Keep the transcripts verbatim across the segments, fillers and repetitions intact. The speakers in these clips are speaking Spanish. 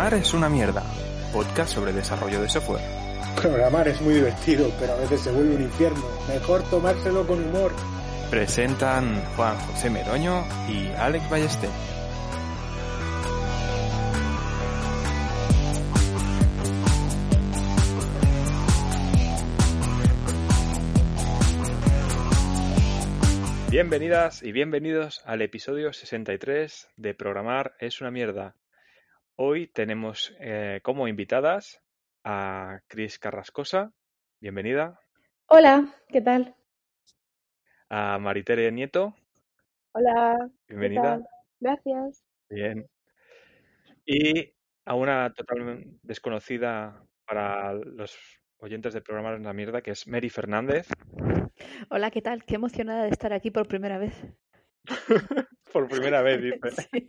Programar es una mierda. Podcast sobre desarrollo de software. Programar es muy divertido, pero a veces se vuelve un infierno. Mejor tomárselo con humor. Presentan Juan José Meroño y Alex Ballester. Bienvenidas y bienvenidos al episodio sesenta y tres de Programar es una mierda. Hoy tenemos eh, como invitadas a Cris Carrascosa, bienvenida. Hola, ¿qué tal? A Maritere Nieto. Hola, bienvenida. ¿qué tal? Gracias. Bien. Y a una totalmente desconocida para los oyentes de Programar es una mierda, que es Mary Fernández. Hola, ¿qué tal? Qué emocionada de estar aquí por primera vez. Por primera vez, dice. Sí.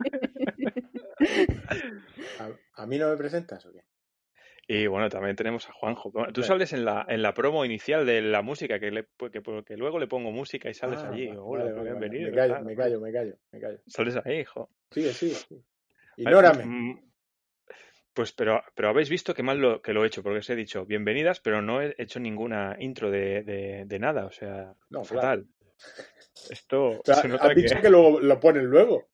¿A, ¿A mí no me presentas o qué? Y bueno, también tenemos a Juanjo. Tú sales en la, en la promo inicial de la música, que, le, que, que luego le pongo música y sales Ah, allí. vale, Hola, vale, vale. bienvenido. Me callo, tal, me ¿vale? callo, me callo, me callo. Sales ahí, hijo. Sigue, sigue, sigue. Ignórame. Vale, pues, pero, pero habéis visto que mal lo, que lo he hecho, porque os he dicho bienvenidas, pero no he hecho ninguna intro de, de, de nada, o sea, No, fatal. Claro. Esto O sea, se nota has dicho que... que lo, lo ponen luego.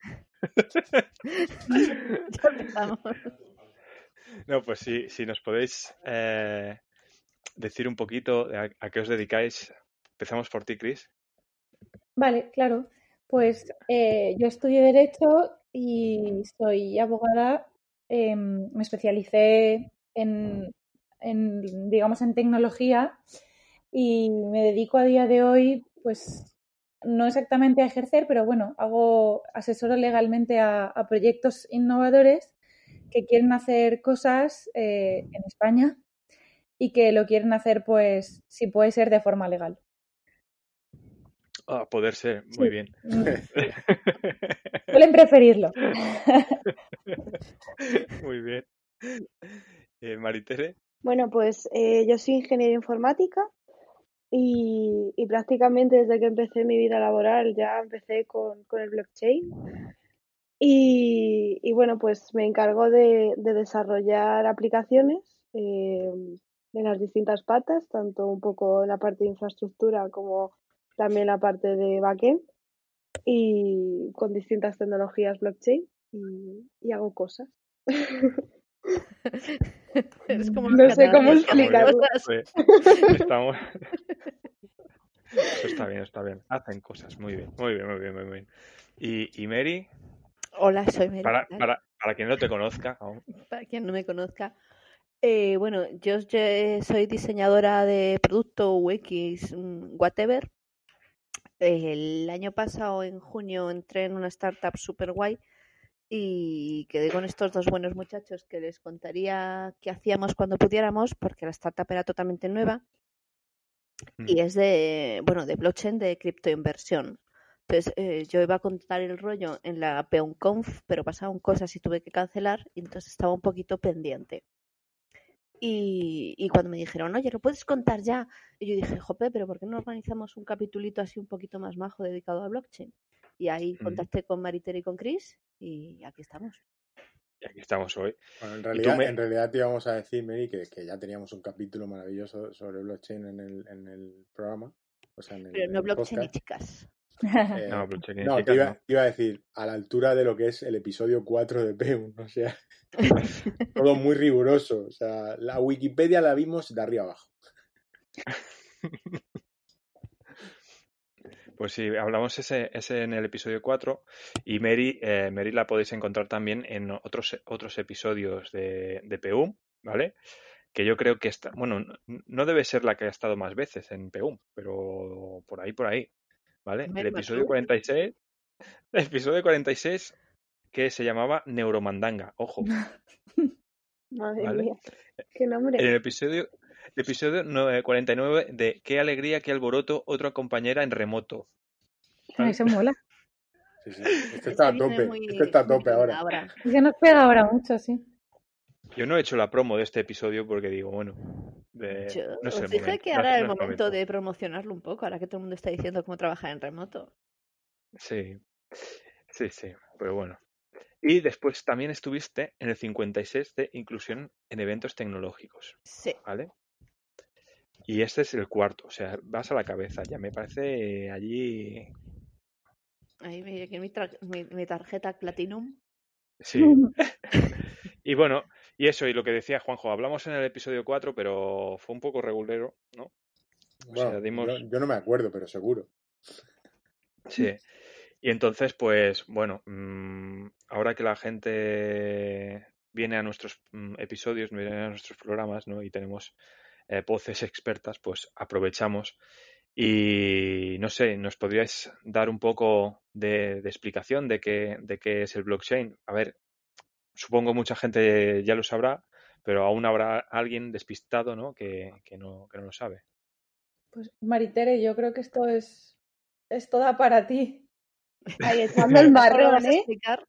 Ya empezamos. No, pues sí, si nos podéis eh, decir un poquito a, a qué os dedicáis. Empezamos por ti, Cris. Vale, claro. Pues eh, yo estudié Derecho y soy abogada. Eh, me especialicé en, en, digamos, en tecnología y me dedico a día de hoy, pues, no exactamente a ejercer, pero bueno, hago asesoro legalmente a, a proyectos innovadores que quieren hacer cosas eh, en España y que lo quieren hacer, pues, si puede ser de forma legal. A ah, poder ser, muy Sí. bien. Suelen preferirlo. Muy bien. Eh, Maritere. Bueno, pues eh, yo soy ingeniera informática y, y prácticamente desde que empecé mi vida laboral ya empecé con, con el blockchain. Y, y bueno, pues me encargo de, de desarrollar aplicaciones eh, en las distintas patas, tanto un poco en la parte de infraestructura como también la parte de backend y con distintas tecnologías blockchain y, y hago cosas. Es como No los sé cómo catalanes que hacen explicarlo. cosas. Sí. Estamos... Eso está bien, está bien. Hacen cosas, muy bien, muy bien, muy bien, muy bien. ¿Y, y Mary? Hola, soy Mary. Para, para, para quien no te conozca aún. Para quien no me conozca. Eh, bueno, yo, yo soy diseñadora de producto U X, whatever. El año pasado, en junio, entré en una startup super guay y quedé con estos dos buenos muchachos que les contaría qué hacíamos cuando pudiéramos, porque la startup era totalmente nueva mm. y es de, bueno, de blockchain, de criptoinversión. Entonces eh, yo iba a contar el rollo en la PeonConf, pero pasaron cosas y tuve que cancelar y entonces estaba un poquito pendiente. Y, y cuando me dijeron, oye, ¿lo puedes contar ya? Y yo dije, jope, pero ¿por qué no organizamos un capitulito así un poquito más majo dedicado a blockchain? Y ahí mm. contacté con Maritere y con Cris y aquí estamos. Y aquí estamos hoy. Bueno, en realidad, me... en realidad te íbamos a decir, Mary, que, que ya teníamos un capítulo maravilloso sobre blockchain en el, en el programa. O sea, en el, pero no en el blockchain podcast. y chicas. Eh, no, blockchain y no, chicas, te iba, no. te iba a decir, a la altura de lo que es el episodio cuatro de P uno, o sea, todo muy riguroso. O sea, la Wikipedia la vimos de arriba abajo. Pues sí, hablamos ese, ese en el episodio cuatro y Mary, eh, Mary la podéis encontrar también en otros, otros episodios de, de P U M, ¿vale? Que yo creo que está, bueno, no debe ser la que ha estado más veces en P U M, pero por ahí, por ahí, ¿vale? El episodio cuarenta y seis, el episodio cuarenta y seis que se llamaba Neuromandanga, ojo. Madre ¿vale? mía, qué nombre. En el episodio, el episodio cuarenta y nueve de Qué alegría, qué alboroto, otra compañera en remoto. ¿Vale? Eso mola. Sí, sí. Este está a tope. Muy, este está a tope ahora. ahora. Es que nos pega ahora mucho, sí. Yo no he hecho la promo de este episodio porque digo, bueno, de... Yo, no sé el dije momento. que ahora no, es el no momento, momento de promocionarlo un poco, ahora que todo el mundo está diciendo cómo trabajar en remoto. Sí, sí, sí, pero bueno. Y después también estuviste en el cincuenta y seis de inclusión en eventos tecnológicos, Sí. ¿vale? Y este es el cuarto, o sea, vas a la cabeza, ya me parece eh, allí... Ahí me aquí mi, tra- mi, mi tarjeta Platinum. Sí. Y bueno, y eso, y lo que decía Juanjo, hablamos en el episodio cuatro, pero fue un poco regulero, ¿no? O sea, Bueno, dimos... yo, yo no me acuerdo, pero seguro. Sí. Y entonces, pues, bueno, mmm, ahora que la gente viene a nuestros mm, episodios, viene a nuestros programas, ¿no? Y tenemos eh, voces expertas, pues aprovechamos. Y no sé, ¿nos podríais dar un poco de, de explicación de qué, de qué es el blockchain? A ver, supongo mucha gente ya lo sabrá, pero aún habrá alguien despistado, ¿no? Que, que no, que no lo sabe. Pues Maritere, yo creo que esto es, es toda para ti. Ahí echando el ¿Cómo lo marrón, vas a ¿eh? explicar?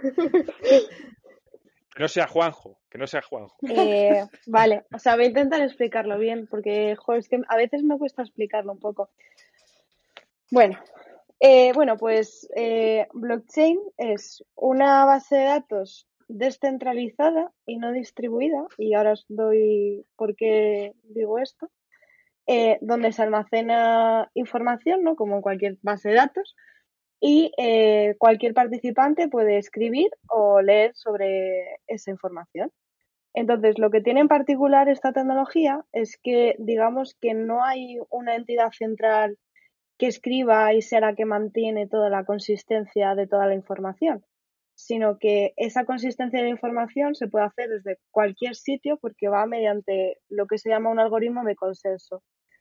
Que no sea Juanjo, que no sea Juanjo. Eh, vale, o sea, voy a intentar explicarlo bien, porque jo, es que a veces me cuesta explicarlo un poco. Bueno, eh, bueno, pues eh, blockchain es una base de datos descentralizada y no distribuida, y ahora os doy por qué digo esto, eh, donde se almacena información, ¿no? Como en cualquier base de datos, y eh, cualquier participante puede escribir o leer sobre esa información. Entonces, lo que tiene en particular esta tecnología es que, digamos que no hay una entidad central que escriba y sea la que mantiene toda la consistencia de toda la información, sino que esa consistencia de la información se puede hacer desde cualquier sitio porque va mediante lo que se llama un algoritmo de consenso.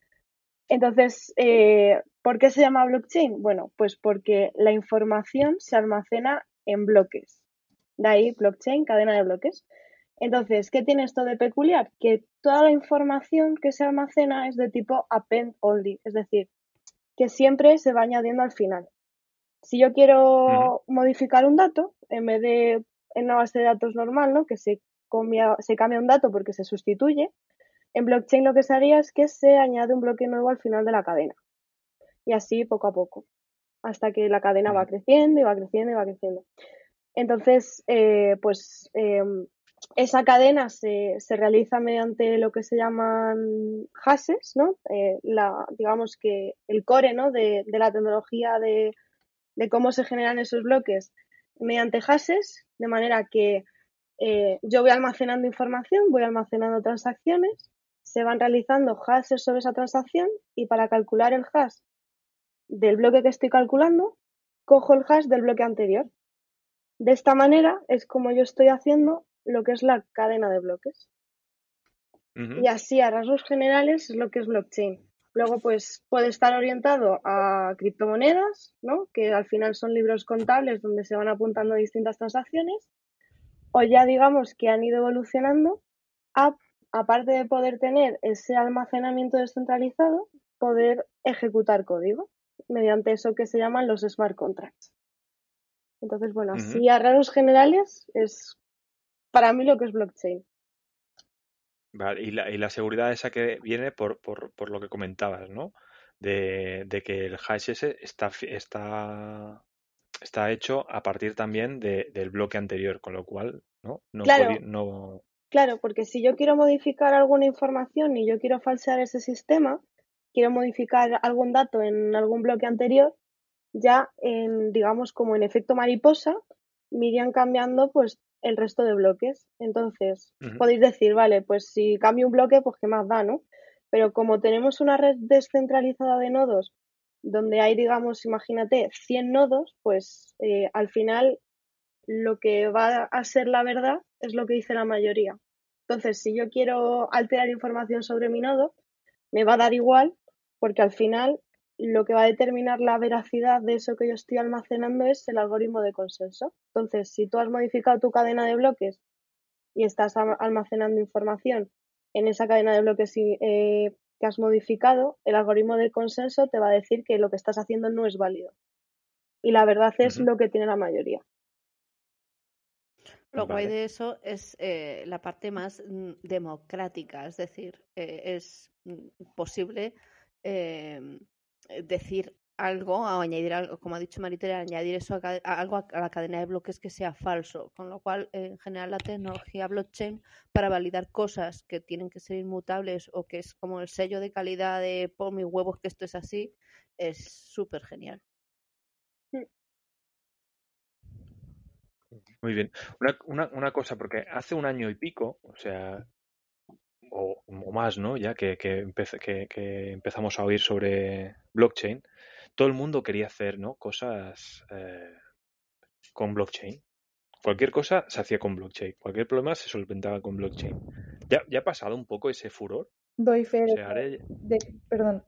Entonces, eh, ¿por qué se llama blockchain? Bueno, pues porque la información se almacena en bloques. De ahí blockchain, cadena de bloques. Entonces, ¿qué tiene esto de peculiar? Que toda la información que se almacena es de tipo append only, es decir, que siempre se va añadiendo al final. Si yo quiero modificar un dato, en vez de en una base de datos normal, ¿no? Que se cambia, se cambia un dato porque se sustituye, en blockchain lo que se haría es que se añade un bloque nuevo al final de la cadena. Y así poco a poco, hasta que la cadena va creciendo y va creciendo y va creciendo. Entonces, eh, pues eh, esa cadena se, se realiza mediante lo que se llaman hashes, ¿no? Eh, la, digamos que el core, ¿no? de, de la tecnología de, de cómo se generan esos bloques mediante hashes, de manera que eh, yo voy almacenando información, voy almacenando transacciones, se van realizando hashes sobre esa transacción y para calcular el hash del bloque que estoy calculando, cojo el hash del bloque anterior. De esta manera es como yo estoy haciendo lo que es la cadena de bloques. Uh-huh. Y así a rasgos generales es lo que es blockchain. Luego pues puede estar orientado a criptomonedas, ¿no? Que al final son libros contables donde se van apuntando distintas transacciones, o ya digamos que han ido evolucionando a, aparte de poder tener ese almacenamiento descentralizado, poder ejecutar código mediante eso que se llaman los smart contracts. Entonces, bueno, Uh-huh. así a rasgos generales es para mí lo que es blockchain. Vale, y la, y la seguridad esa que viene por, por, por lo que comentabas, ¿no? De, de que el hash ese está, está, está hecho a partir también de, del bloque anterior, con lo cual, ¿no? No Claro, puede, no... claro, porque si yo quiero modificar alguna información y yo quiero falsear ese sistema, quiero modificar algún dato en algún bloque anterior, ya en, digamos, como en efecto mariposa, me irían cambiando pues el resto de bloques. Entonces, Uh-huh. podéis decir, vale, pues si cambio un bloque, pues qué más da, ¿no? Pero como tenemos una red descentralizada de nodos, donde hay, digamos, imagínate, cien nodos, pues eh, al final lo que va a ser la verdad es lo que dice la mayoría. Entonces, si yo quiero alterar información sobre mi nodo, me va a dar igual, porque al final lo que va a determinar la veracidad de eso que yo estoy almacenando es el algoritmo de consenso. Entonces, si tú has modificado tu cadena de bloques y estás almacenando información en esa cadena de bloques eh, que has modificado, el algoritmo de consenso te va a decir que lo que estás haciendo no es válido. Y la verdad es Uh-huh. lo que tiene la mayoría. Lo guay Vale. de eso es eh, la parte más mm, democrática, es decir, eh, es mm, posible eh, decir algo, o añadir algo, como ha dicho Maritere, añadir eso a, ca- a algo a, a la cadena de bloques que sea falso. Con lo cual, eh, en general, la tecnología blockchain para validar cosas que tienen que ser inmutables o que es como el sello de calidad de por mis huevos que esto es así, es súper genial. Muy bien. Una, una, una cosa, porque hace un año y pico, o sea, o, o más, ¿no? Ya que, que, empece- que, que empezamos a oír sobre blockchain, todo el mundo quería hacer, ¿no? Cosas eh, con blockchain. Cualquier cosa se hacía con blockchain. Cualquier problema se solventaba con blockchain. ¿Ya, ya ha pasado un poco ese furor? Doy fe O de sea, ahora que, ya- de- perdón,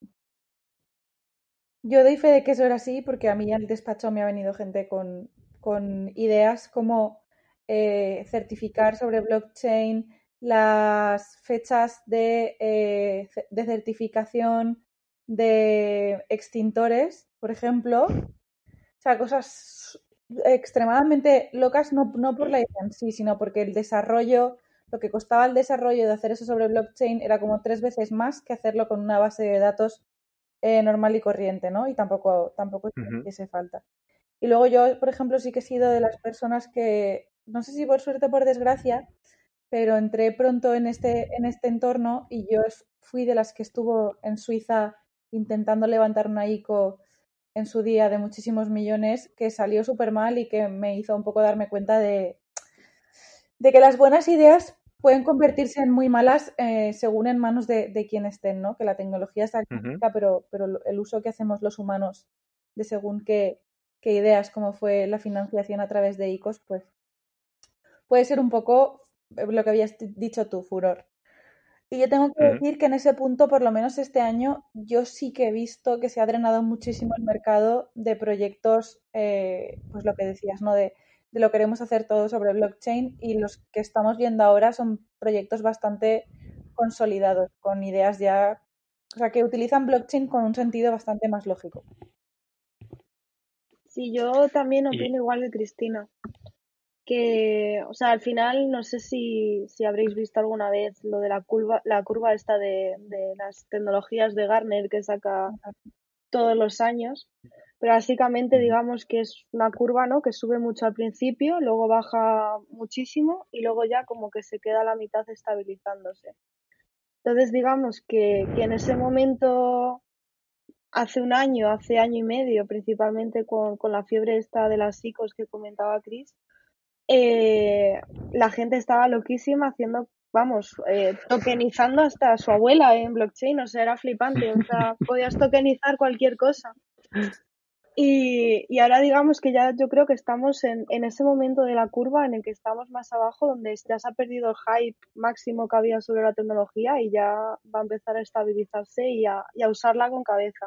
yo doy fe de que eso era así porque a mí al despacho me ha venido gente con, con ideas como eh, certificar sobre blockchain, las fechas de, eh, ce- de certificación de extintores, por ejemplo. O sea, cosas extremadamente locas, no, no por la idea en sí, sino porque el desarrollo, lo que costaba el desarrollo de hacer eso sobre blockchain era como tres veces más que hacerlo con una base de datos eh, normal y corriente, ¿no? Y tampoco, tampoco es que Ujú. hiciese falta. Y luego yo, por ejemplo, sí que he sido de las personas que, no sé si por suerte o por desgracia, pero entré pronto en este, en este entorno y yo es- fui de las que estuvo en Suiza intentando levantar una ICO en su día de muchísimos millones, que salió súper mal y que me hizo un poco darme cuenta de, de que las buenas ideas pueden convertirse en muy malas eh, según en manos de, de quien estén, ¿no? Que la tecnología es Ujú. magnífica, pero, pero el uso que hacemos los humanos de según qué, qué ideas, como fue la financiación a través de ICOs, pues puede ser un poco lo que habías dicho tú, furor. Y yo tengo que Ujú. decir que en ese punto, por lo menos este año, yo sí que he visto que se ha drenado muchísimo el mercado de proyectos, eh, pues lo que decías, ¿no? De, de lo queremos hacer todo sobre blockchain y los que estamos viendo ahora son proyectos bastante consolidados, con ideas ya, o sea, que utilizan blockchain con un sentido bastante más lógico. Sí, yo también Y opino igual que Cristina. Que, o sea, al final no sé si, si habréis visto alguna vez lo de la curva, la curva esta de, de las tecnologías de Gartner que saca todos los años, pero básicamente Ujú. digamos que es una curva, ¿no? Que sube mucho al principio, luego baja muchísimo y luego ya como que se queda a la mitad estabilizándose. Entonces digamos que, que en ese momento, hace un año, hace año y medio, principalmente con, con la fiebre esta de las psicos que comentaba Chris, eh, la gente estaba loquísima haciendo, vamos, eh, tokenizando hasta a su abuela en blockchain, o sea, era flipante, o sea, podías tokenizar cualquier cosa. Y, y ahora digamos que ya yo creo que estamos en, en ese momento de la curva en el que estamos más abajo, donde ya se ha perdido el hype máximo que había sobre la tecnología y ya va a empezar a estabilizarse y a, y a usarla con cabeza.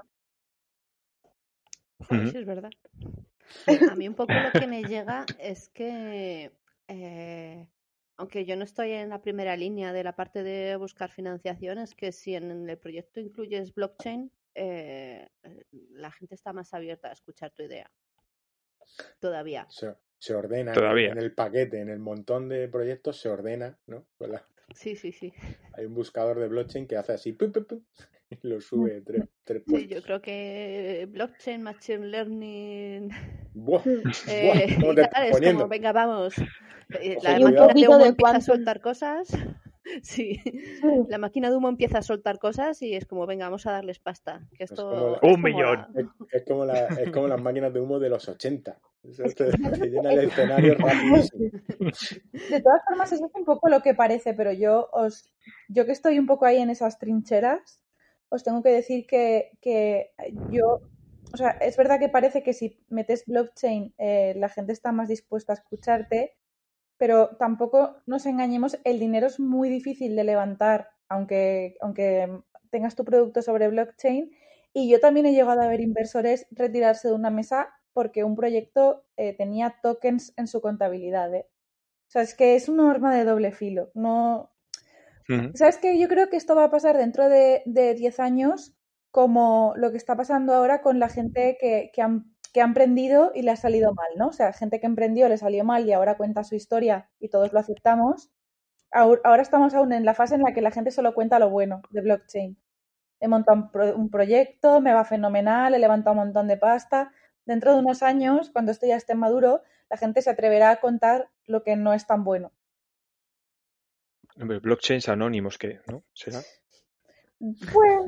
Joder, Ujú. sí es verdad. A mí un poco lo que me llega es que, eh, aunque yo no estoy en la primera línea de la parte de buscar financiación, es que si en el proyecto incluyes blockchain, eh, la gente está más abierta a escuchar tu idea. Todavía. Se, se ordena en el, Todavía. en el paquete, en el montón de proyectos se ordena, ¿no? Con la- Sí, sí, sí. hay un buscador de blockchain que hace así, pu, pu, pu, y lo sube tres, tres Sí, puestos. yo creo que blockchain, machine learning ¡Buah! ¡Buah! eh, ¿Cómo y te tal, estás es como, poniendo? venga, vamos. Eh, Ojo, La Y un cuidado. máquina de poquito humo de empieza a quantum. soltar cosas. Sí, Sí, la máquina de humo empieza a soltar cosas y es como, venga, vamos a darles pasta. Que Es como, la- esto, Un esto millón. mola. es, es como la, es como las máquinas de humo de los ochenta. Eso es que te, yo creo te llena que el escenario rapidísimo. de todas formas, eso es un poco lo que parece, pero yo os, yo que estoy un poco ahí en esas trincheras, os tengo que decir que, que yo, o sea, es verdad que parece que si metes blockchain, eh, la gente está más dispuesta a escucharte, pero tampoco nos engañemos, el dinero es muy difícil de levantar, aunque, aunque tengas tu producto sobre blockchain. Y yo también he llegado a ver inversores retirarse de una mesa porque un proyecto eh, tenía tokens en su contabilidad, ¿eh? O sea, es que es un arma de doble filo. No... Ujú. ¿Sabes qué? Yo creo que esto va a pasar dentro de, de diez años como lo que está pasando ahora con la gente que, que, han, que ha emprendido y le ha salido mal, ¿no? O sea, gente que emprendió, le salió mal y ahora cuenta su historia y todos lo aceptamos. Ahora estamos aún en la fase en la que la gente solo cuenta lo bueno de blockchain. he montado un, pro- un proyecto, me va fenomenal, he levantado un montón de pasta. Dentro de unos años, cuando esto ya esté maduro, la gente se atreverá a contar lo que no es tan bueno. Hombre, blockchains anónimos, ¿qué? ¿No? ¿Será? Pues,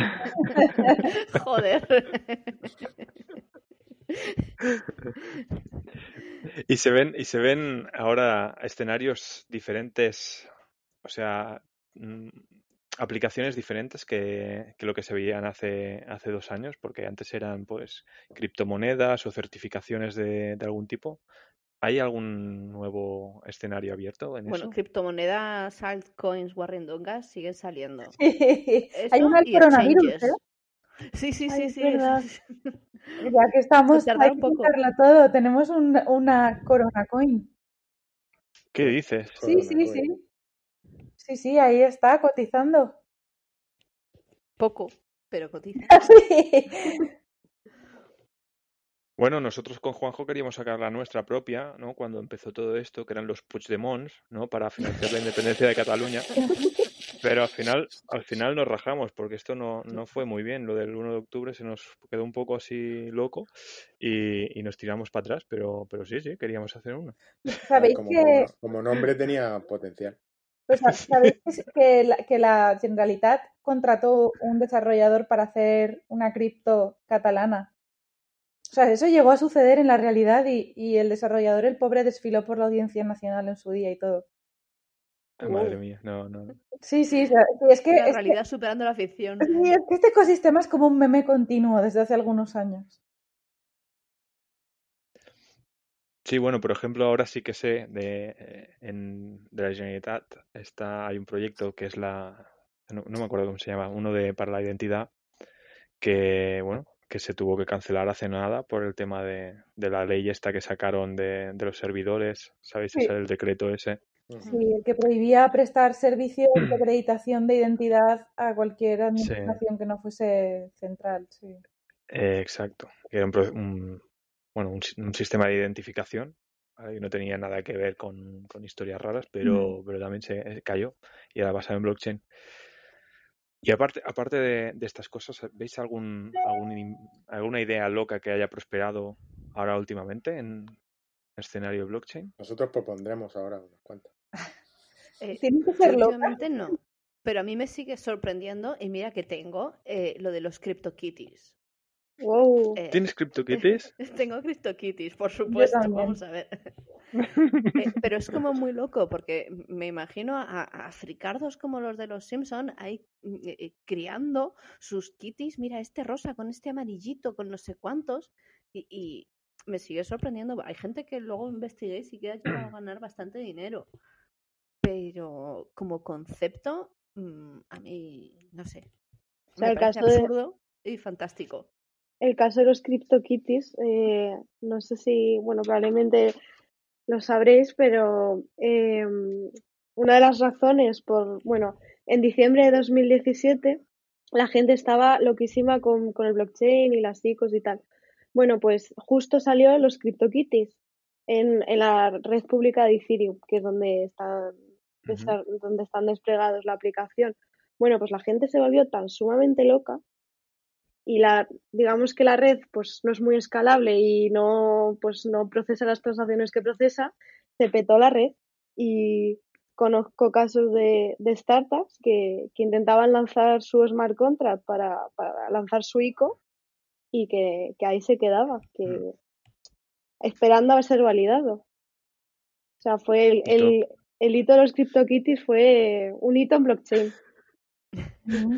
Joder. Y se ven, y se ven ahora escenarios diferentes, o sea, mm, aplicaciones diferentes que, que lo que se veían hace, hace dos años, porque antes eran pues criptomonedas o certificaciones de, de algún tipo. ¿Hay algún nuevo escenario abierto en Bueno, eso? criptomonedas, altcoins, warrendongas siguen saliendo. hay Eso una del y coronavirus, ¿eh? exchanges. Sí, sí, Ay, sí, es sí. Eso verdad. sí. Ya que Se estamos, hay tardaron que poco. contarlo todo. Tenemos un- una Corona Coin. ¿Qué dices? Sí, sí, Corona sí. Coin. Sí, sí, ahí está, cotizando. Poco, pero cotiza. Sí. Bueno, nosotros con Juanjo queríamos sacar la nuestra propia, ¿no? Cuando empezó todo esto, que eran los Puigdemont, ¿no? Para financiar la independencia de Cataluña. Pero al final, al final nos rajamos, porque esto no, no fue muy bien. Lo del uno de octubre se nos quedó un poco así loco y, y nos tiramos para atrás, pero, pero sí, sí, queríamos hacer uno. A ver, ¿Sabéis como, que, como, no- como nombre tenía potencial. pues, sabéis que, s- que la, que la Generalitat contrató un desarrollador para hacer una cripto catalana? O sea, eso llegó a suceder en la realidad y, y el desarrollador, el pobre, desfiló por la Audiencia Nacional en su día y todo. Ah, madre mía, no, no. no. Sí, sí, o sea, sí, es que, La es que, realidad superando la ficción. sí, es que este ecosistema es como un meme continuo desde hace algunos años. Sí, bueno, por ejemplo, ahora sí que sé de, eh, en, de la Generalitat está, hay un proyecto que es la, no, no me acuerdo cómo se llama, uno de para la identidad, que bueno, que se tuvo que cancelar hace nada por el tema de, de la ley esta que sacaron de, de los servidores, ¿sabéis? Ese Sí, el decreto ese. sí, el que prohibía prestar servicios de acreditación de identidad a cualquier Sí, administración que no fuese central, sí. eh, exacto. Que era un, pro- un- bueno, un, si- un sistema de identificación, ¿vale? Y no tenía nada que ver con, con historias raras, Mm. pero, pero también se eh, cayó y era basado en blockchain. Y aparte, aparte de, de estas cosas, ¿veis algún, algún in- alguna idea loca que haya prosperado ahora últimamente en escenario de blockchain? Nosotros propondremos ahora unas cuantas. Eh, Tienen que yo ser locas. últimamente no, pero a mí me sigue sorprendiendo y mira que tengo eh, lo de los CryptoKitties. Wow. Eh, ¿Tienes CryptoKitties? tengo CryptoKitties, por Yo supuesto, también. vamos a ver. Eh, pero es como muy loco porque me imagino a, a fricardos como los de los Simpson ahí eh, eh, criando sus kitties, mira este rosa con este amarillito, con no sé cuántos, y, y me sigue sorprendiendo. Hay gente que luego investigué y sí que ha llegado a ganar bastante dinero, pero como concepto, mm, a mí, no sé, O sea, me el parece caso de, absurdo y fantástico. el caso de los CryptoKitties, eh, no sé si, bueno, probablemente lo sabréis, pero eh, una de las razones por, bueno, en diciembre de dos mil diecisiete la gente estaba loquísima con, con el blockchain y las I C Os y tal. Bueno, pues justo salió los CryptoKitties en, en la red pública de Ethereum, que es donde están, Ujú. donde están desplegados la aplicación. Bueno, pues la gente se volvió tan sumamente loca y la, digamos que la red pues no es muy escalable y no, pues no procesa las transacciones que procesa, se petó la red y conozco casos de, de startups que, que intentaban lanzar su smart contract para, para lanzar su I C O y que, que ahí se quedaba, Mm. que esperando a ser validado. O sea, fue el, Y todo, el, el hito de los CryptoKitties fue un hito en blockchain. Mm.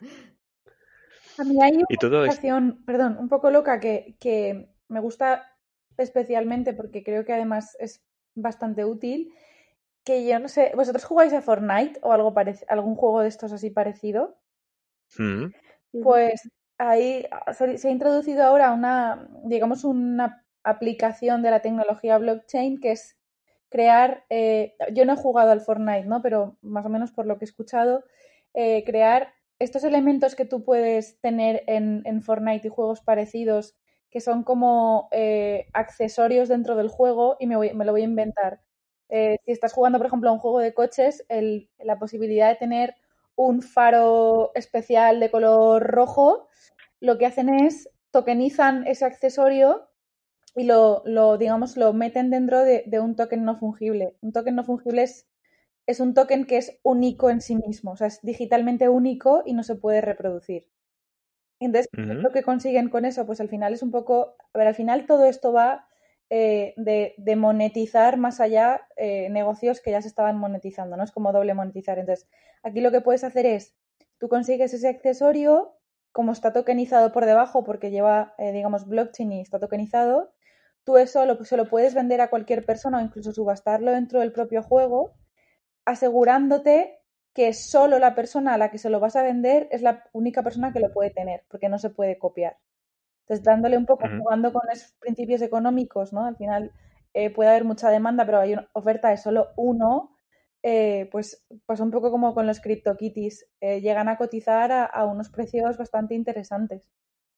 A mí hay una y todo esto. aplicación, perdón, un poco loca que, que me gusta especialmente porque creo que además es bastante útil, que yo no sé, ¿vosotros jugáis a Fortnite o algo parec- algún juego de estos así parecido? Mm. Ujú. Pues ahí se, se ha introducido ahora una, digamos, una aplicación de la tecnología blockchain que es crear, eh, yo no he jugado al Fortnite, ¿no? Pero más o menos por lo que he escuchado, eh, crear estos elementos que tú puedes tener en, en Fortnite y juegos parecidos, que son como eh, accesorios dentro del juego, y me, voy, me lo voy a inventar. Eh, si estás jugando, por ejemplo, a un juego de coches, el, la posibilidad de tener un faro especial de color rojo, lo que hacen es tokenizan ese accesorio y lo, lo digamos, lo meten dentro de, de un token no fungible. Un token no fungible es, es un token que es único en sí mismo, o sea, es digitalmente único y no se puede reproducir. Entonces, Ujú. lo que consiguen con eso, pues al final es un poco, a ver, al final todo esto va eh, de, de monetizar más allá eh, negocios que ya se estaban monetizando, ¿no? Es como doble monetizar. Entonces, aquí lo que puedes hacer es, tú consigues ese accesorio, como está tokenizado por debajo, porque lleva, eh, digamos, blockchain y está tokenizado, tú eso lo, se lo puedes vender a cualquier persona o incluso subastarlo dentro del propio juego, asegurándote que solo la persona a la que se lo vas a vender es la única persona que lo puede tener, porque no se puede copiar. Entonces, dándole un poco, Ujú. jugando con esos principios económicos, ¿no? Al final eh, puede haber mucha demanda, pero hay una oferta de solo uno, eh, pues, pues un poco como con los CryptoKitties, eh, llegan a cotizar a, a unos precios bastante interesantes.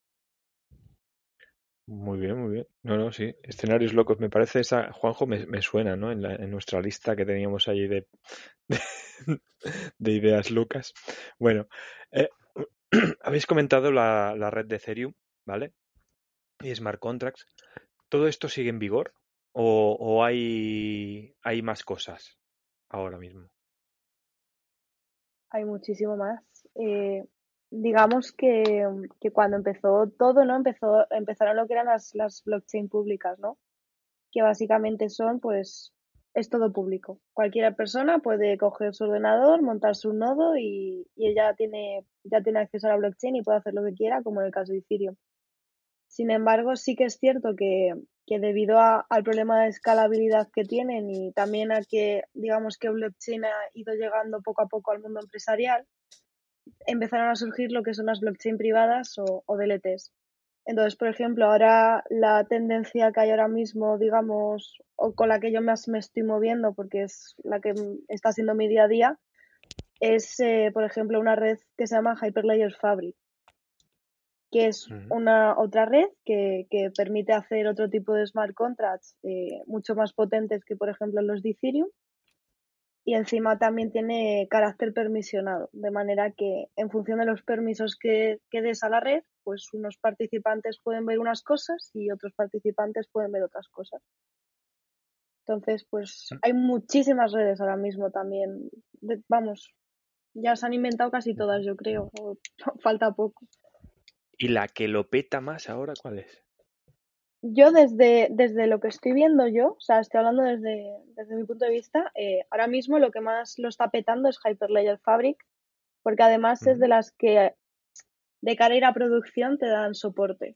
Muy bien, muy bien. No, no, sí. Escenarios locos. Me parece esa, Juanjo, me, me suena, ¿no? En, la- en nuestra lista que teníamos ahí de, de, de ideas locas. Bueno, eh, habéis comentado la, la red de Ethereum, ¿vale? Y smart contracts. ¿Todo esto sigue en vigor o, o hay, hay más cosas ahora mismo? Hay muchísimo más. Eh, digamos que, que cuando empezó todo, ¿no? Empezó, empezaron lo que eran las, las blockchain públicas, ¿no? Que básicamente son, pues, es todo público. Cualquier persona puede coger su ordenador, montarse un nodo y, y ella tiene, ya tiene acceso a la blockchain y puede hacer lo que quiera, como en el caso de Ethereum. Sin embargo, sí que es cierto que, que debido a- al problema de escalabilidad que tienen y también a que, digamos, que blockchain ha ido llegando poco a poco al mundo empresarial, empezaron a surgir lo que son las blockchain privadas o, o D L Ts. Entonces, por ejemplo, ahora la tendencia que hay ahora mismo, digamos, o con la que yo más me estoy moviendo, porque es la que está siendo mi día a día, es, eh, por ejemplo, una red que se llama Hyperledger Fabric, que es Ujú. una otra red que, que permite hacer otro tipo de smart contracts eh, mucho más potentes que, por ejemplo, los de Ethereum. Y encima también tiene carácter permisionado, de manera que en función de los permisos que, que des a la red, pues unos participantes pueden ver unas cosas y otros participantes pueden ver otras cosas. Entonces, pues hay muchísimas redes ahora mismo también. De- vamos, ya se han inventado casi todas, yo creo. o falta poco. ¿Y la que lo peta más ahora cuál es? Yo desde, desde lo que estoy viendo yo, o sea, estoy hablando desde, desde mi punto de vista, eh, ahora mismo lo que más lo está petando es Hyperledger Fabric, porque además es Ujú. de las que de cara a ir a producción te dan soporte.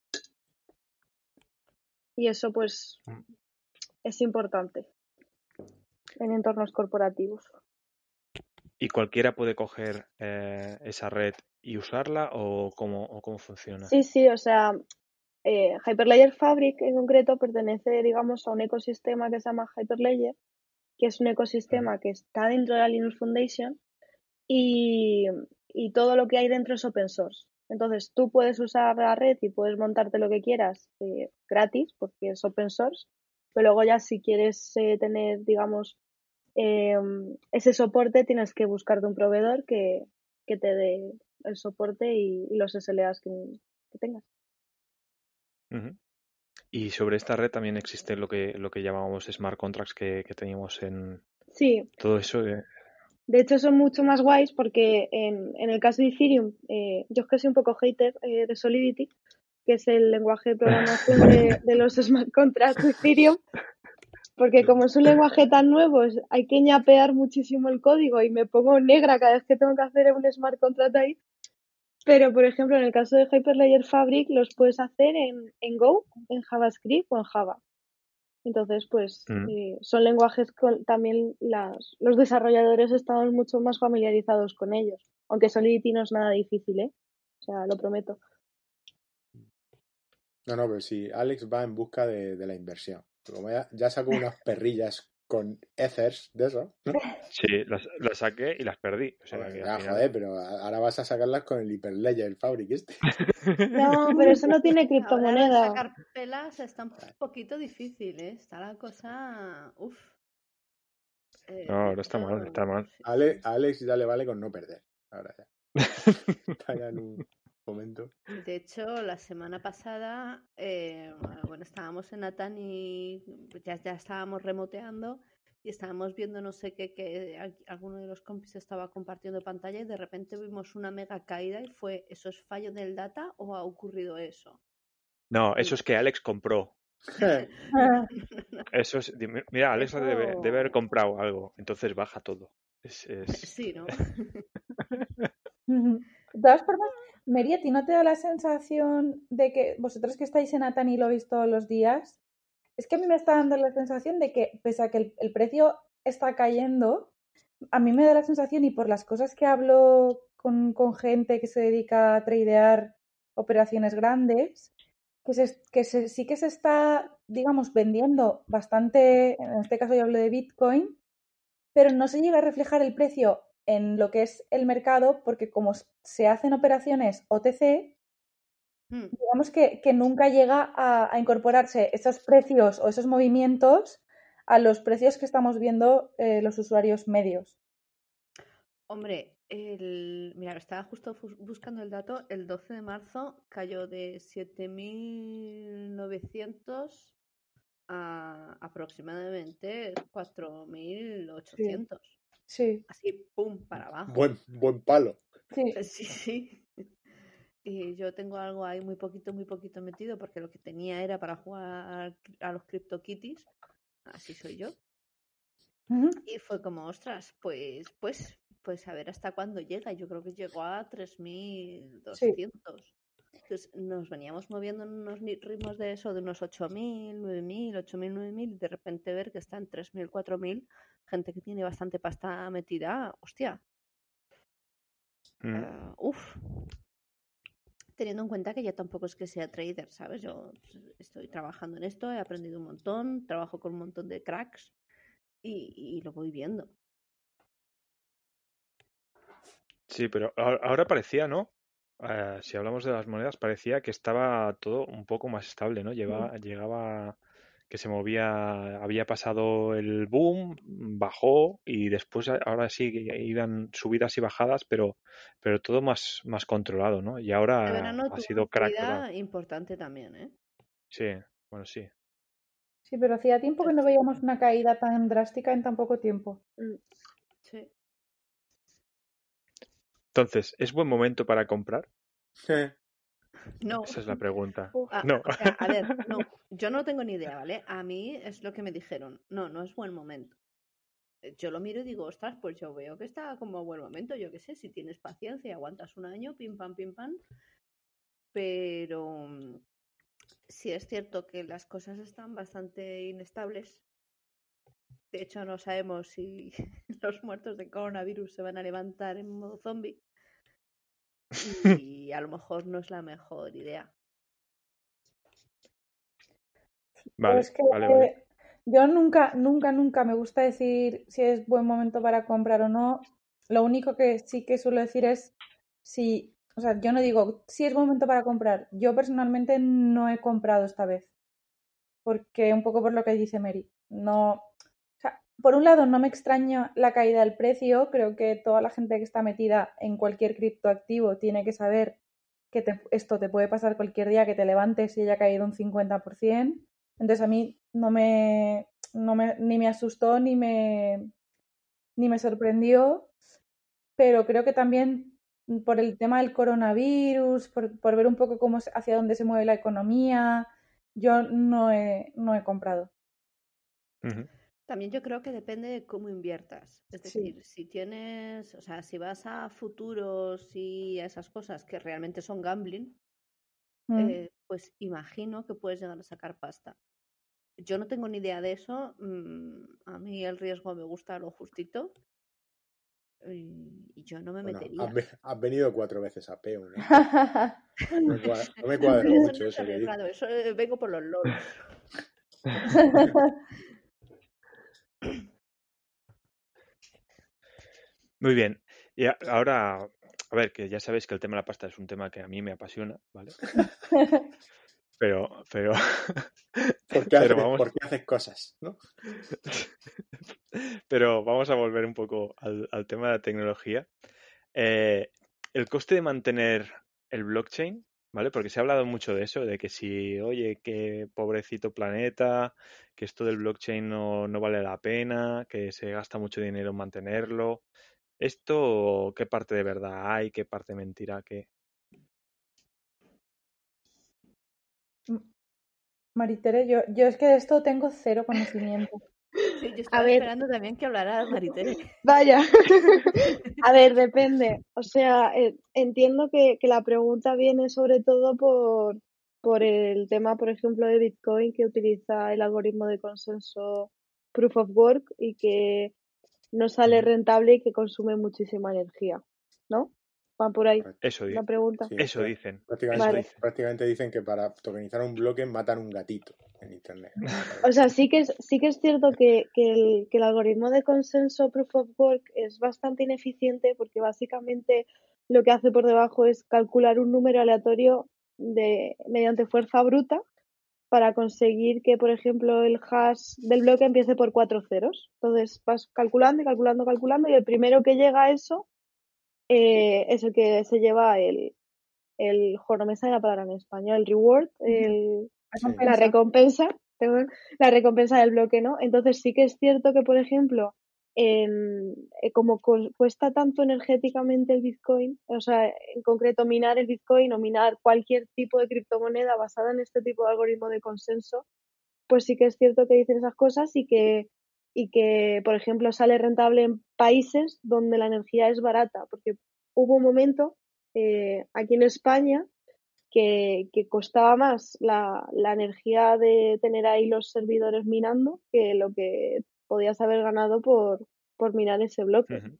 Y eso pues Mm. es importante en entornos corporativos. ¿Y cualquiera puede coger eh, esa red y usarla o cómo, o cómo funciona? Sí, sí, o sea, eh, Hyperledger Fabric en concreto pertenece, digamos, a un ecosistema que se llama Hyperledger, que es un Ujú. ecosistema que está dentro de la Linux Foundation y, y todo lo que hay dentro es open source. Entonces tú puedes usar la red y puedes montarte lo que quieras eh, gratis porque es open source, pero luego ya si quieres eh, tener, digamos, eh, ese soporte tienes que buscarte un proveedor que, que te dé el soporte y, y los S L As que, que tengas. Ujú. Y sobre esta red también existe lo que, lo que llamábamos smart contracts que, que teníamos en Sí, todo eso. eh, de hecho son mucho más guays porque en, en el caso de Ethereum, eh, yo es que soy un poco hater eh, de Solidity, que es el lenguaje de programación de, de los smart contracts de Ethereum, porque como es un lenguaje tan nuevo, es- hay que ñapear muchísimo el código y me pongo negra cada vez que tengo que hacer un smart contract ahí. Pero, por ejemplo, en el caso de Hyperledger Fabric, los puedes hacer en, en Go, en JavaScript o en Java. Entonces, pues mm. eh, son lenguajes que también las, los desarrolladores estamos mucho más familiarizados con ellos. Aunque Solidity no es nada difícil, ¿eh? O sea, lo prometo. No, no, pero sí, Alex va en busca de, de la inversión. Como ya, ya sacó unas perrillas con Ethers de eso, ¿no? Sí, las, las saqué y las perdí. O sea Joder, que al ya, final. joder, pero a- ahora vas a sacarlas con el Hyperledger Fabric este. No, pero eso no tiene Ahora lo de criptomoneda. sacar pelas está un poquito difícil, ¿eh? Está la cosa. Uf. Eh, No, de no está mal, hecho, está mal. sí, Ale- sí. a Alex ya le vale con no perder. ahora ya. Está ya en un momento. De hecho, la semana pasada, eh, bueno, estábamos en Natán y ya, ya estábamos remoteando y estábamos viendo no sé qué, que al- alguno de los compis estaba compartiendo pantalla y de repente vimos una mega caída y fue, ¿eso es fallo del data o ha ocurrido eso? No, eso Y es que Alex compró. Ah, Eso es, dime- mira, Alex debe, debe haber eso, comprado algo, entonces baja todo. Es, es... sí, ¿no? ujú. De todas formas, Mary, ¿a ti no te da la sensación de que vosotros que estáis en Atani y lo veis todos los días? Es que a mí me está dando la sensación de que, pese a que el, el precio está cayendo, a mí me da la sensación, y por las cosas que hablo con, con gente que se dedica a tradear operaciones grandes, que, se, que se, sí que se está, digamos, vendiendo bastante, en este caso yo hablo de Bitcoin, pero no se llega a reflejar el precio en lo que es el mercado, porque como se hacen operaciones O T C, Hmm. digamos que, que nunca llega a, a incorporarse esos precios o esos movimientos a los precios que estamos viendo eh, los usuarios medios. Hombre, el, mira, estaba justo fus- buscando el dato, el doce de marzo cayó de siete mil novecientos a aproximadamente cuatro mil Sí, ochocientos. sí, Así, pum, para abajo. Buen, buen palo. sí. Sí, sí. Y yo tengo algo ahí muy poquito, muy poquito metido porque lo que tenía era para jugar a los CryptoKitties. Así soy yo. Ujú. Y fue como, ostras, pues, pues, pues a ver hasta cuándo llega. Yo creo que llegó a tres mil Sí. doscientos. Entonces nos veníamos moviendo en unos ni- ritmos de eso, de unos ocho mil, nueve mil, ocho mil, nueve mil, y de repente ver que está en tres mil, cuatro mil, gente que tiene bastante pasta metida, hostia. Mm. Uh, uf. Teniendo en cuenta que yo tampoco es que sea trader, ¿sabes? Yo estoy trabajando en esto, he aprendido un montón, trabajo con un montón de cracks y, y lo voy viendo. Sí, pero ahora ahora parecía, ¿no? Eh, si hablamos de las monedas, parecía que estaba todo un poco más estable, ¿no? Lleva- llegaba, que se movía, había pasado el boom, bajó y después a- ahora sí que iban subidas y bajadas, pero, pero todo más, más controlado, ¿no? Y Este ahora verano ha tuvo sido una crack total. subida importante también, ¿eh? Sí, bueno, sí. Sí, pero hacía tiempo que no veíamos una caída tan drástica en tan poco tiempo. Mm. Sí. Entonces, ¿es buen momento para comprar? No, Esa es la pregunta. Uf. a, No. a- a ver, no, yo no tengo ni idea, ¿vale? A mí es lo que me dijeron. No, no es buen momento. Eh, Yo lo miro y digo, ostras, pues yo veo que está como buen momento, yo qué sé, si tienes paciencia y aguantas un año, pim pam, pim pam, pero mm, sí es cierto que las cosas están bastante inestables. De hecho, no sabemos si los muertos de coronavirus se van a levantar en modo zombie y a lo mejor no es la mejor idea. Pero Vale, es que vale, vale. yo nunca, nunca, nunca me gusta decir si es buen momento para comprar o no. Lo único que sí que suelo decir es si, o sea, yo no digo si es buen momento para comprar. Yo personalmente no he comprado esta vez, porque un poco por lo que dice Mary. No, o sea, por un lado no me extraña la caída del precio. Creo que toda la gente que está metida en cualquier criptoactivo tiene que saber que te- esto te puede pasar cualquier día, que te levantes y haya caído un cincuenta por ciento. Entonces a mí no me, no me, ni me asustó ni me, ni me sorprendió, pero creo que también por el tema del coronavirus, por, por ver un poco cómo, se- hacia dónde se mueve la economía, yo no he, no he comprado. Ujú. También yo creo que depende de cómo inviertas. Es Sí. decir, si tienes, o sea, si vas a futuros y a esas cosas que realmente son gambling, Mm. eh, pues imagino que puedes llegar a sacar pasta. Yo no tengo ni idea de eso. mm, A mí el riesgo me gusta lo justito y, y yo no me Bueno, has, metería. ve- has venido cuatro veces a Peun, ¿eh? No me cuadra, no me cuadra Eso mucho no es eso que dices. arriesgado, eso eh, vengo por los lols. Muy bien. Y a- ahora, a ver, que ya sabéis que el tema de la pasta es un tema que a mí me apasiona, ¿vale? Pero, pero, ¿Por qué pero haces, vamos, por qué haces cosas, no? pero vamos a volver un poco al, al tema de la tecnología. Eh, el coste de mantener el blockchain, ¿vale? Porque se ha hablado mucho de eso, de que si, oye, qué pobrecito planeta, que esto del blockchain no, no vale la pena, que se gasta mucho dinero en mantenerlo. ¿Esto qué parte de verdad hay? ¿Qué parte mentira? ¿Qué? Maritere, yo, yo es que de esto tengo cero conocimiento. Sí, yo A estaba ver, esperando también que hablara Maritere. vaya. A ver, depende. O sea, eh, entiendo que, que la pregunta viene sobre todo por, por el tema, por ejemplo, de Bitcoin, que utiliza el algoritmo de consenso Proof of Work y que no sale Ujú. rentable y que consume muchísima energía, ¿no? ¿Va por ahí Correcto. Eso, di- la pregunta? Sí, eso prá- dicen, eso prácticamente, Vale. dicen. prácticamente dicen que para tokenizar un bloque matan un gatito en internet. O sea, sí que es, sí que es cierto que, que, el, que el algoritmo de consenso Proof of Work es bastante ineficiente porque básicamente lo que hace por debajo es calcular un número aleatorio de, mediante fuerza bruta para conseguir que, por ejemplo, el hash del bloque empiece por cuatro ceros. Entonces vas calculando y calculando, calculando y el primero que llega a eso eh, es el que se lleva el, el, jo, no me sale la palabra en español, el reward, el, Sí. la Recompensa. recompensa, perdón, la recompensa del bloque, ¿no? Entonces sí que es cierto que, por ejemplo, en, eh, como cu- cuesta tanto energéticamente el Bitcoin, o sea, en concreto minar el Bitcoin o minar cualquier tipo de criptomoneda basada en este tipo de algoritmo de consenso, pues sí que es cierto que dicen esas cosas y que, y que, por ejemplo, sale rentable en países donde la energía es barata, porque hubo un momento eh, aquí en España que, que costaba más la, la energía de tener ahí los servidores minando que lo que podías haber ganado por, por minar ese bloque. Ujú, ujú.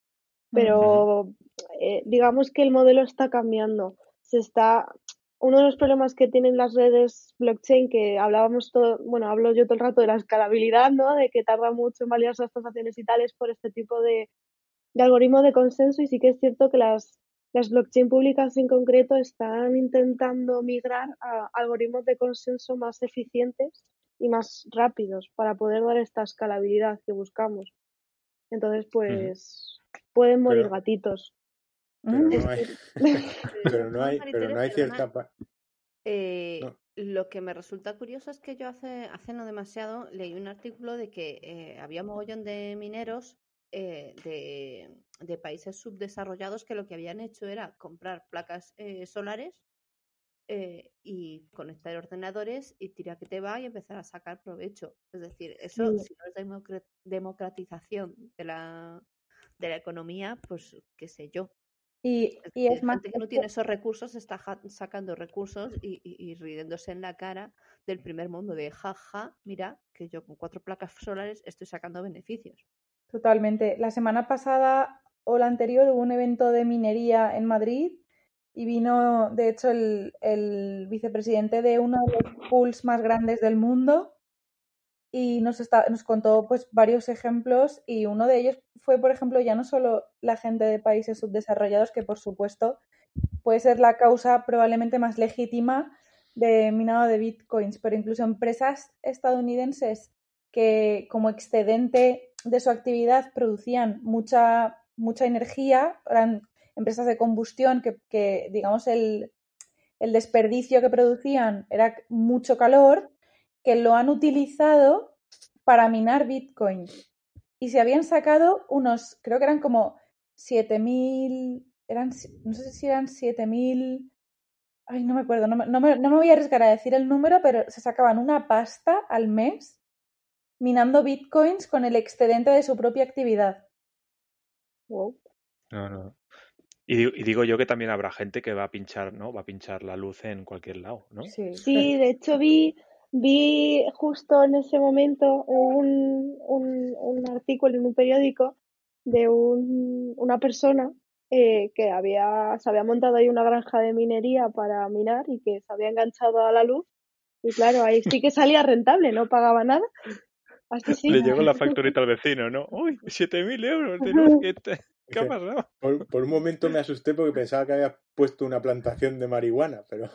Pero eh, digamos que el modelo está cambiando. Se está, uno de los problemas que tienen las redes blockchain, que hablábamos todo, bueno, hablo yo todo el rato de la escalabilidad, ¿no? De que tarda mucho en validar las transacciones y tal, es por este tipo de, de algoritmos de consenso, y sí que es cierto que las, las blockchain públicas en concreto están intentando migrar a algoritmos de consenso más eficientes y más rápidos para poder dar esta escalabilidad que buscamos. Entonces, Ujú. pues pueden morir Pero, gatitos. pero Es no hay, que- De pero todas no formas, hay, pero Maritere, no hay perdona, cierta pa- eh, no. lo que me resulta curioso es que yo hace, hace no demasiado leí un artículo de que eh, había mogollón de mineros eh, de, de países subdesarrollados que lo que habían hecho era comprar placas eh, solares eh, y conectar ordenadores y tira que te va y empezar a sacar provecho. Es decir, eso Sí. si no es democra- democratización de la, de la economía, pues qué sé yo. Y, Es y es decir, más, gente que es no que- tiene esos recursos está ja- sacando recursos y, y- y riéndose en la cara del primer mundo de jaja, mira que yo con cuatro placas solares estoy sacando beneficios. totalmente. La semana pasada o la anterior hubo un evento de minería en Madrid y vino, de hecho, el, el vicepresidente de uno de los pools más grandes del mundo y nos, está, nos contó pues varios ejemplos y uno de ellos fue, por ejemplo, ya no solo la gente de países subdesarrollados, que por supuesto puede ser la causa probablemente más legítima de minado de bitcoins, pero incluso empresas estadounidenses que como excedente de su actividad producían mucha, mucha energía, eran empresas de combustión que, que digamos, el, el desperdicio que producían era mucho calor, que lo han utilizado para minar bitcoins. Y se habían sacado unos, creo que eran como siete mil, eran, no sé si eran siete mil, ay, no me acuerdo, no me, no, me, no me voy a arriesgar a decir el número, pero se sacaban una pasta al mes minando bitcoins con el excedente de su propia actividad. Wow. No, no. Y, digo- y digo yo que también habrá gente que va a pinchar, ¿no? Va a pinchar la luz en cualquier lado, ¿no? Sí, Sí, de hecho vi, vi justo en ese momento un, un, un artículo en un periódico de un, una persona eh, que había, se había montado ahí una granja de minería para minar y que se había enganchado a la luz. Y claro, ahí sí que salía rentable, no pagaba nada. Así Le sí. llegó la facturita al vecino, ¿no? ¡Uy! siete mil euros de luz. ¿Qué, te- ¿Qué ha pasado? Por, por un momento me asusté porque pensaba que había puesto una plantación de marihuana, pero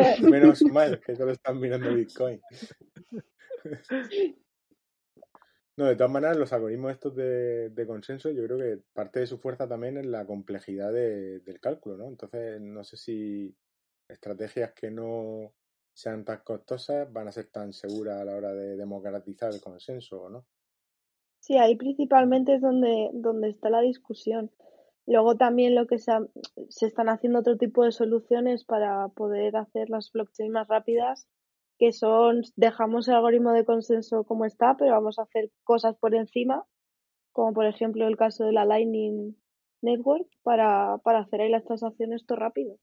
menos mal que solo están mirando Bitcoin. No, de todas maneras, los algoritmos estos de, de consenso, yo creo que parte de su fuerza también es la complejidad de, del cálculo, ¿no? Entonces, no sé si estrategias que no sean tan costosas van a ser tan seguras a la hora de democratizar el consenso, ¿o no? Sí, ahí principalmente es donde, donde está la discusión. Luego también lo que se, ha- se están haciendo otro tipo de soluciones para poder hacer las blockchain más rápidas, que son, dejamos el algoritmo de consenso como está, pero vamos a hacer cosas por encima, como por ejemplo el caso de la Lightning Network, para, para hacer ahí las transacciones todo rápido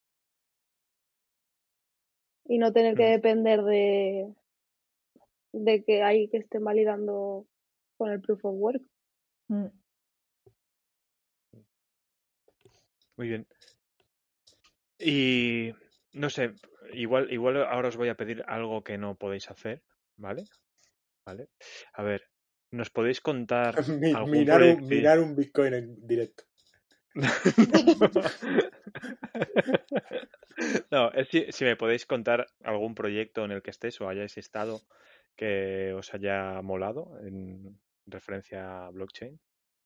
y no tener que Mm. depender de, de que hay que estén validando con el proof of work. Mm. Muy bien. Y no sé, igual, igual ahora os voy a pedir algo que no podéis hacer, ¿vale? ¿Vale? A ver, ¿nos podéis contar Mi- algún minar, un, proyecto? minar un Bitcoin en directo. No, es si, si me podéis contar algún proyecto en el que estéis o hayáis estado que os haya molado en referencia a blockchain.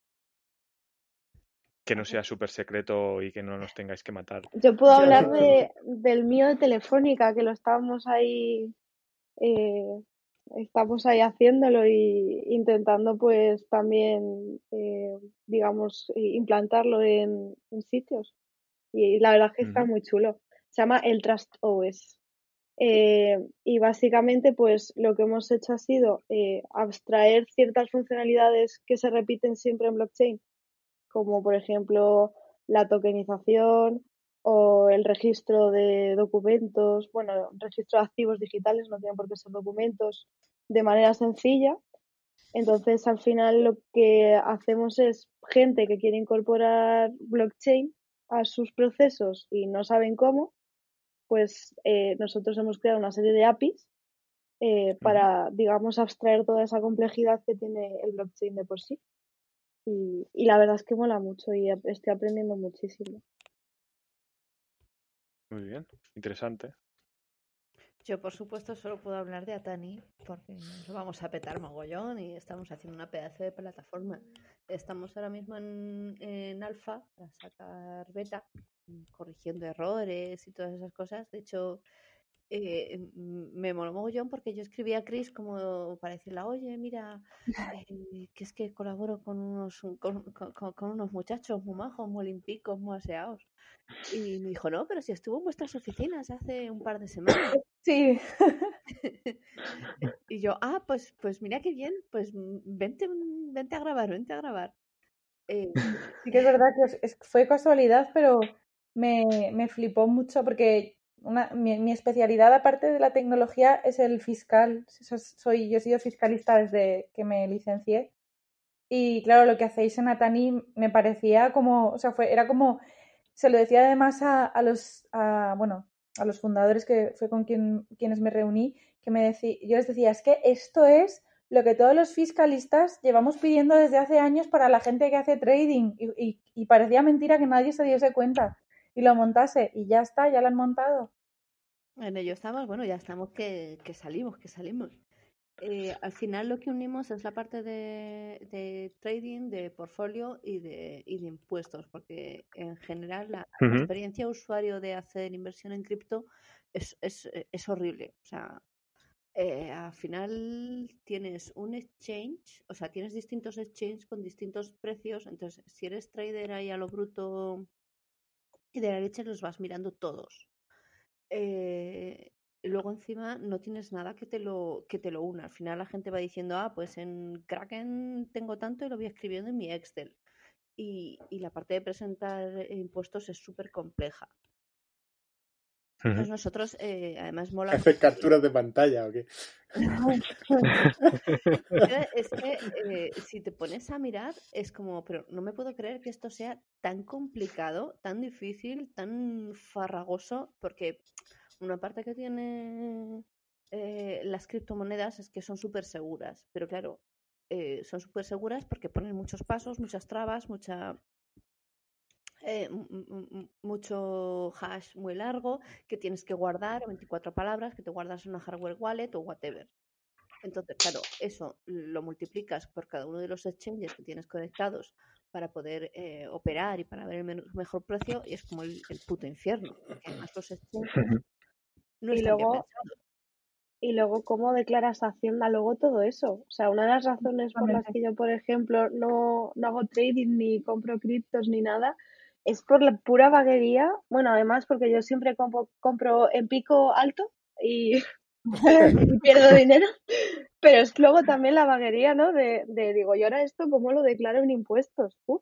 Que no sea súper secreto y que no nos tengáis que matar. Yo puedo Yo, hablar de, del mío de Telefónica, que lo estábamos ahí, eh, estamos ahí haciéndolo y intentando pues también, eh, digamos, i- implantarlo en, en sitios. Y la verdad es que está Ujú, muy chulo. Se llama el Trust O S. Eh, y básicamente pues lo que hemos hecho ha sido eh, abstraer ciertas funcionalidades que se repiten siempre en blockchain, como por ejemplo la tokenización o el registro de documentos, bueno, registro de activos digitales, no tienen por qué ser documentos, de manera sencilla. Entonces, al final lo que hacemos es gente que quiere incorporar blockchain a sus procesos y no saben cómo, pues eh, nosotros hemos creado una serie de A P Is eh, ujú. para, digamos, abstraer toda esa complejidad que tiene el blockchain de por sí. Y, y la verdad es que mola mucho y ap- estoy aprendiendo muchísimo. Muy bien, interesante. yo, por supuesto, solo puedo hablar de Atani porque nos lo vamos a petar mogollón y estamos haciendo una pedazo de plataforma. Estamos ahora mismo en, en alfa para sacar beta, corrigiendo errores y todas esas cosas. De hecho, eh, m- me moló mogollón porque yo escribí a Chris como para decirle, oye, mira, eh, que es que colaboro con unos, con, con- con- con unos muchachos muy majos, muy limpicos, muy aseados. Y me dijo, no, pero si estuvo en vuestras oficinas hace un par de semanas. Sí, Y yo, ah, pues, pues mira qué bien, pues mm, vente, mm, vente a grabar, vente a grabar. Eh, sí que es verdad que es- es- fue casualidad, pero me, me flipó mucho porque una, mi, mi especialidad, aparte de la tecnología, es el fiscal. So- Soy, yo he sido fiscalista desde que me licencié. Y claro, lo que hacéis en Atani me parecía como, o sea, fue, era como, se lo decía además a, a los, a, bueno, a los fundadores que fue con quien, quienes me reuní, que me decí, yo les decía, es que esto es lo que todos los fiscalistas llevamos pidiendo desde hace años para la gente que hace trading y, y, y parecía mentira que nadie se diese cuenta y lo montase y ya está, ya lo han montado. en ello estamos, bueno, ya estamos que, que salimos, que salimos. Eh, al final lo que unimos es la parte de, de trading, de portfolio y de, y de impuestos, porque en general la, la Ujú. experiencia de usuario de hacer inversión en cripto es, es, es horrible. O sea, eh, al final tienes un exchange, o sea, tienes distintos exchanges con distintos precios, entonces si eres trader ahí a lo bruto y de la leche los vas mirando todos. Eh, y luego encima no tienes nada que te lo que te lo una. Al final la gente va diciendo, ah, pues en Kraken tengo tanto y lo voy escribiendo en mi Excel. Y, y la parte de presentar impuestos es súper compleja. Ujú. Entonces nosotros, eh, además mola ¿Haces porque capturas de pantalla o qué? es que eh, si te pones a mirar es como, pero no me puedo creer que esto sea tan complicado, tan difícil, tan farragoso, porque una parte que tiene eh, las criptomonedas es que son súper seguras, pero claro, eh, son súper seguras porque ponen muchos pasos, muchas trabas, mucha, eh, m- m- m- mucho hash muy largo que tienes que guardar, veinticuatro palabras que te guardas en una hardware wallet o whatever. Entonces, claro, eso lo multiplicas por cada uno de los exchanges que tienes conectados para poder eh, operar y para ver el men- mejor precio y es como el, el puto infierno, porque además los exchanges no Y están bien luego, pensados. y luego, ¿cómo declaras a Hacienda luego todo eso? O sea, una de las razones por las Exactamente. que yo, por ejemplo, no, no hago trading ni compro criptos ni nada, es por la pura vaguería. Bueno, además porque yo siempre compro, compro en pico alto y, y pierdo dinero. Pero es luego también la vaguería, ¿no? De, de digo, ¿y ahora esto cómo lo declaro en impuestos? Uf.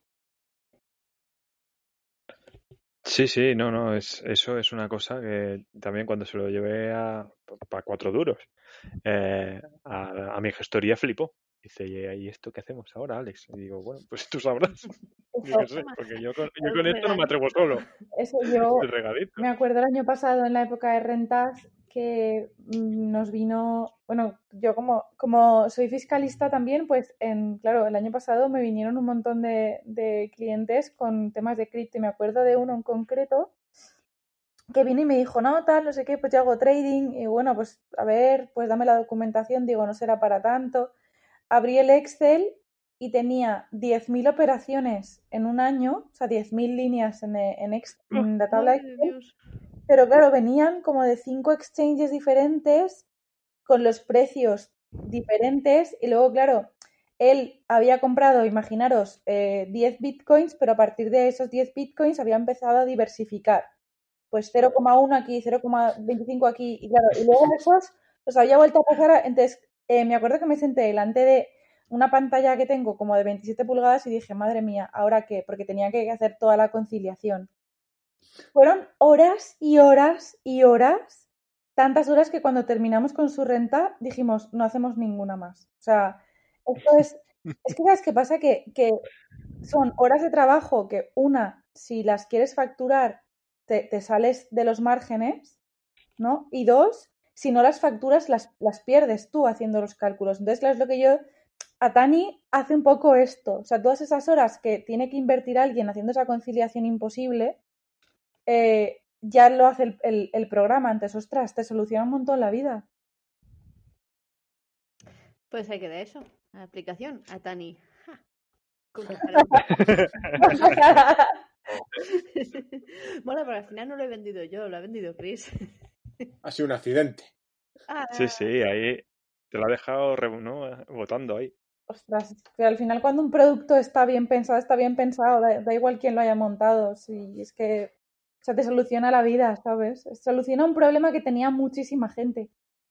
Sí, sí, no, no, es, eso es una cosa que también cuando se lo llevé a, para cuatro duros, eh, a, a mi gestoría flipó. Dice, ¿y y esto qué hacemos ahora, Alex? Y digo, bueno, pues tú sabrás. Yo qué Eso, sé, Toma, porque yo con, yo el con esto no me regalito. atrevo solo, eso yo el regalito. me acuerdo el año pasado en la época de rentas que mm, nos vino, bueno, yo como, como soy fiscalista también, pues en, claro, el año pasado me vinieron un montón de, de clientes con temas de cripto y me acuerdo de uno en concreto que vino y me dijo, no, tal, no sé qué, pues yo hago trading y bueno, pues a ver, pues dame la documentación, digo, no será para tanto. Abrí el Excel y tenía diez mil operaciones en un año, o sea, diez mil líneas en, en, ex- Oh, en la tabla madre de Excel, Dios. pero claro, venían como de cinco exchanges diferentes con los precios diferentes y luego, claro, él había comprado, imaginaros, eh, diez bitcoins, pero a partir de esos diez bitcoins había empezado a diversificar. Pues cero coma uno aquí, cero coma veinticinco aquí, y claro, y luego esos los había vuelto a pasar. a- Entonces, eh, me acuerdo que me senté delante de una pantalla que tengo como de veintisiete pulgadas y dije, madre mía, ¿ahora qué? Porque tenía que hacer toda la conciliación. Fueron horas y horas y horas, tantas horas que cuando terminamos con su renta dijimos, no hacemos ninguna más. O sea, esto es, es que ¿sabes qué pasa? Que, que son horas de trabajo que una, si las quieres facturar, te, te sales de los márgenes, ¿no? Y dos, si no las facturas, las, las pierdes tú haciendo los cálculos. Entonces, claro, es lo que yo... A Tani hace un poco esto. O sea, todas esas horas que tiene que invertir alguien haciendo esa conciliación imposible, eh, ya lo hace el, el, el programa. Entonces, ostras, te soluciona un montón la vida. Pues hay que dar eso, a la aplicación, a Tani. Ja, con tu palabra. Mola, pero al final no lo he vendido yo, lo ha vendido Chris. Ha sido un accidente. Ah, Sí, sí, ahí te lo ha dejado re- ¿no? Votando ahí. Ostras, que al final cuando un producto está bien pensado, está bien pensado, da, da igual quién lo haya montado. Sí, es que o sea, te soluciona la vida, ¿sabes? Soluciona un problema que tenía muchísima gente.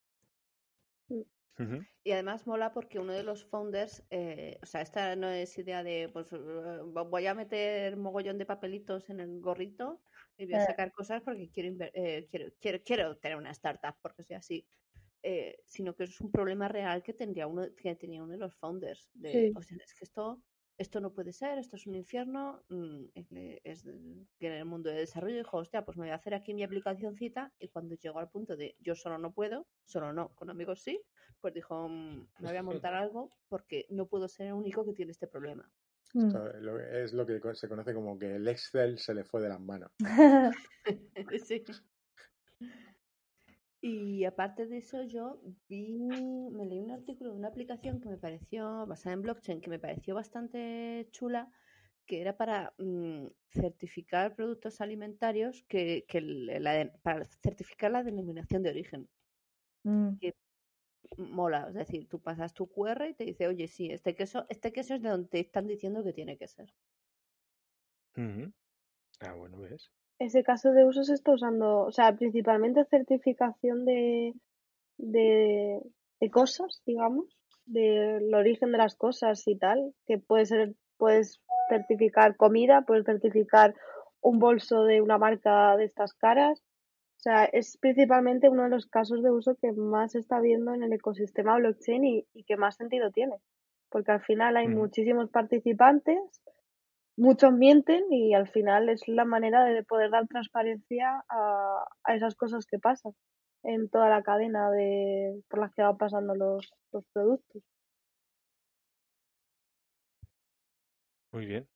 Ujú. y además mola porque uno de los founders, eh, o sea, esta no es idea de, pues eh, voy a meter mogollón de papelitos en el gorrito y voy a Eh, sacar cosas porque quiero, inver- eh, quiero, quiero, quiero tener una startup porque soy así. Eh, sino que es un problema real que tendría uno que tenía uno de los founders de, sí. o sea, es que esto esto no puede ser, esto es un infierno, mm, es, es que en el mundo de desarrollo dijo, hostia, pues me voy a hacer aquí mi aplicacioncita y cuando llegó al punto de yo solo no puedo, solo no, con amigos sí, pues dijo, mm, me voy a montar algo porque no puedo ser el único que tiene este problema. Mm. Esto es lo- es lo que se conoce como que el Excel se le fue de las manos. Sí. Y aparte de eso, yo vi, me leí un artículo de una aplicación que me pareció, basada en blockchain, que me pareció bastante chula, que era para mm, certificar productos alimentarios, que, que el- la de- para certificar la denominación de origen, Mm. que mola. Es decir, tú pasas tu Q R y te dice, oye, sí, este queso, este queso es de donde te están diciendo que tiene que ser. Ujú. Ah, bueno, ¿ves? Ese caso de uso se está usando, o sea, principalmente certificación de, de, de cosas, digamos, del origen de las cosas y tal, que puede ser, puedes certificar comida, puedes certificar un bolso de una marca de estas caras. O sea, es principalmente uno de los casos de uso que más se está viendo en el ecosistema blockchain y, y que más sentido tiene. Porque al final hay Ujú. muchísimos participantes, muchos mienten y al final es la manera de poder dar transparencia a, a esas cosas que pasan en toda la cadena de por las que van pasando los, los productos. Muy bien.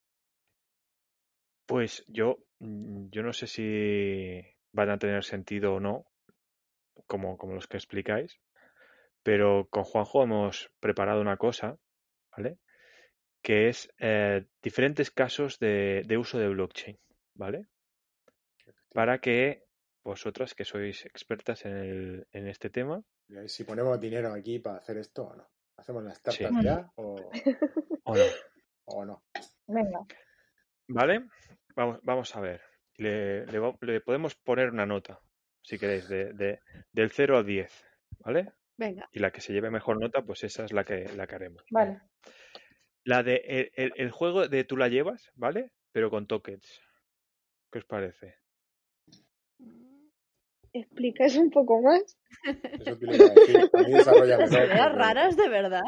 Pues yo, mm, yo no sé si van a tener sentido o no, como, como los que explicáis, pero con Juanjo hemos preparado una cosa, ¿vale? Que es eh, diferentes casos de, de uso de blockchain, ¿vale? Para que vosotras, que sois expertas en, el, en este tema... Y ahí, si ponemos dinero aquí para hacer esto o no. ¿Hacemos la startup Sí. ya o, ¿O no? o no? Venga. ¿Vale? Vamos, vamos a ver. Le, le va- le podemos poner una nota, si queréis, de, de- del cero a diez, ¿vale? Venga. Y la que se lleve mejor nota, pues esa es la que, la que haremos. Vale. Venga. La de el, el- el juego de tú la llevas, ¿vale? Pero con tokens. ¿Qué os parece? ¿Explicas un poco más? Eso te lo iba a decir. A mí desarrolla Las mejor. ideas porque- raras, de verdad.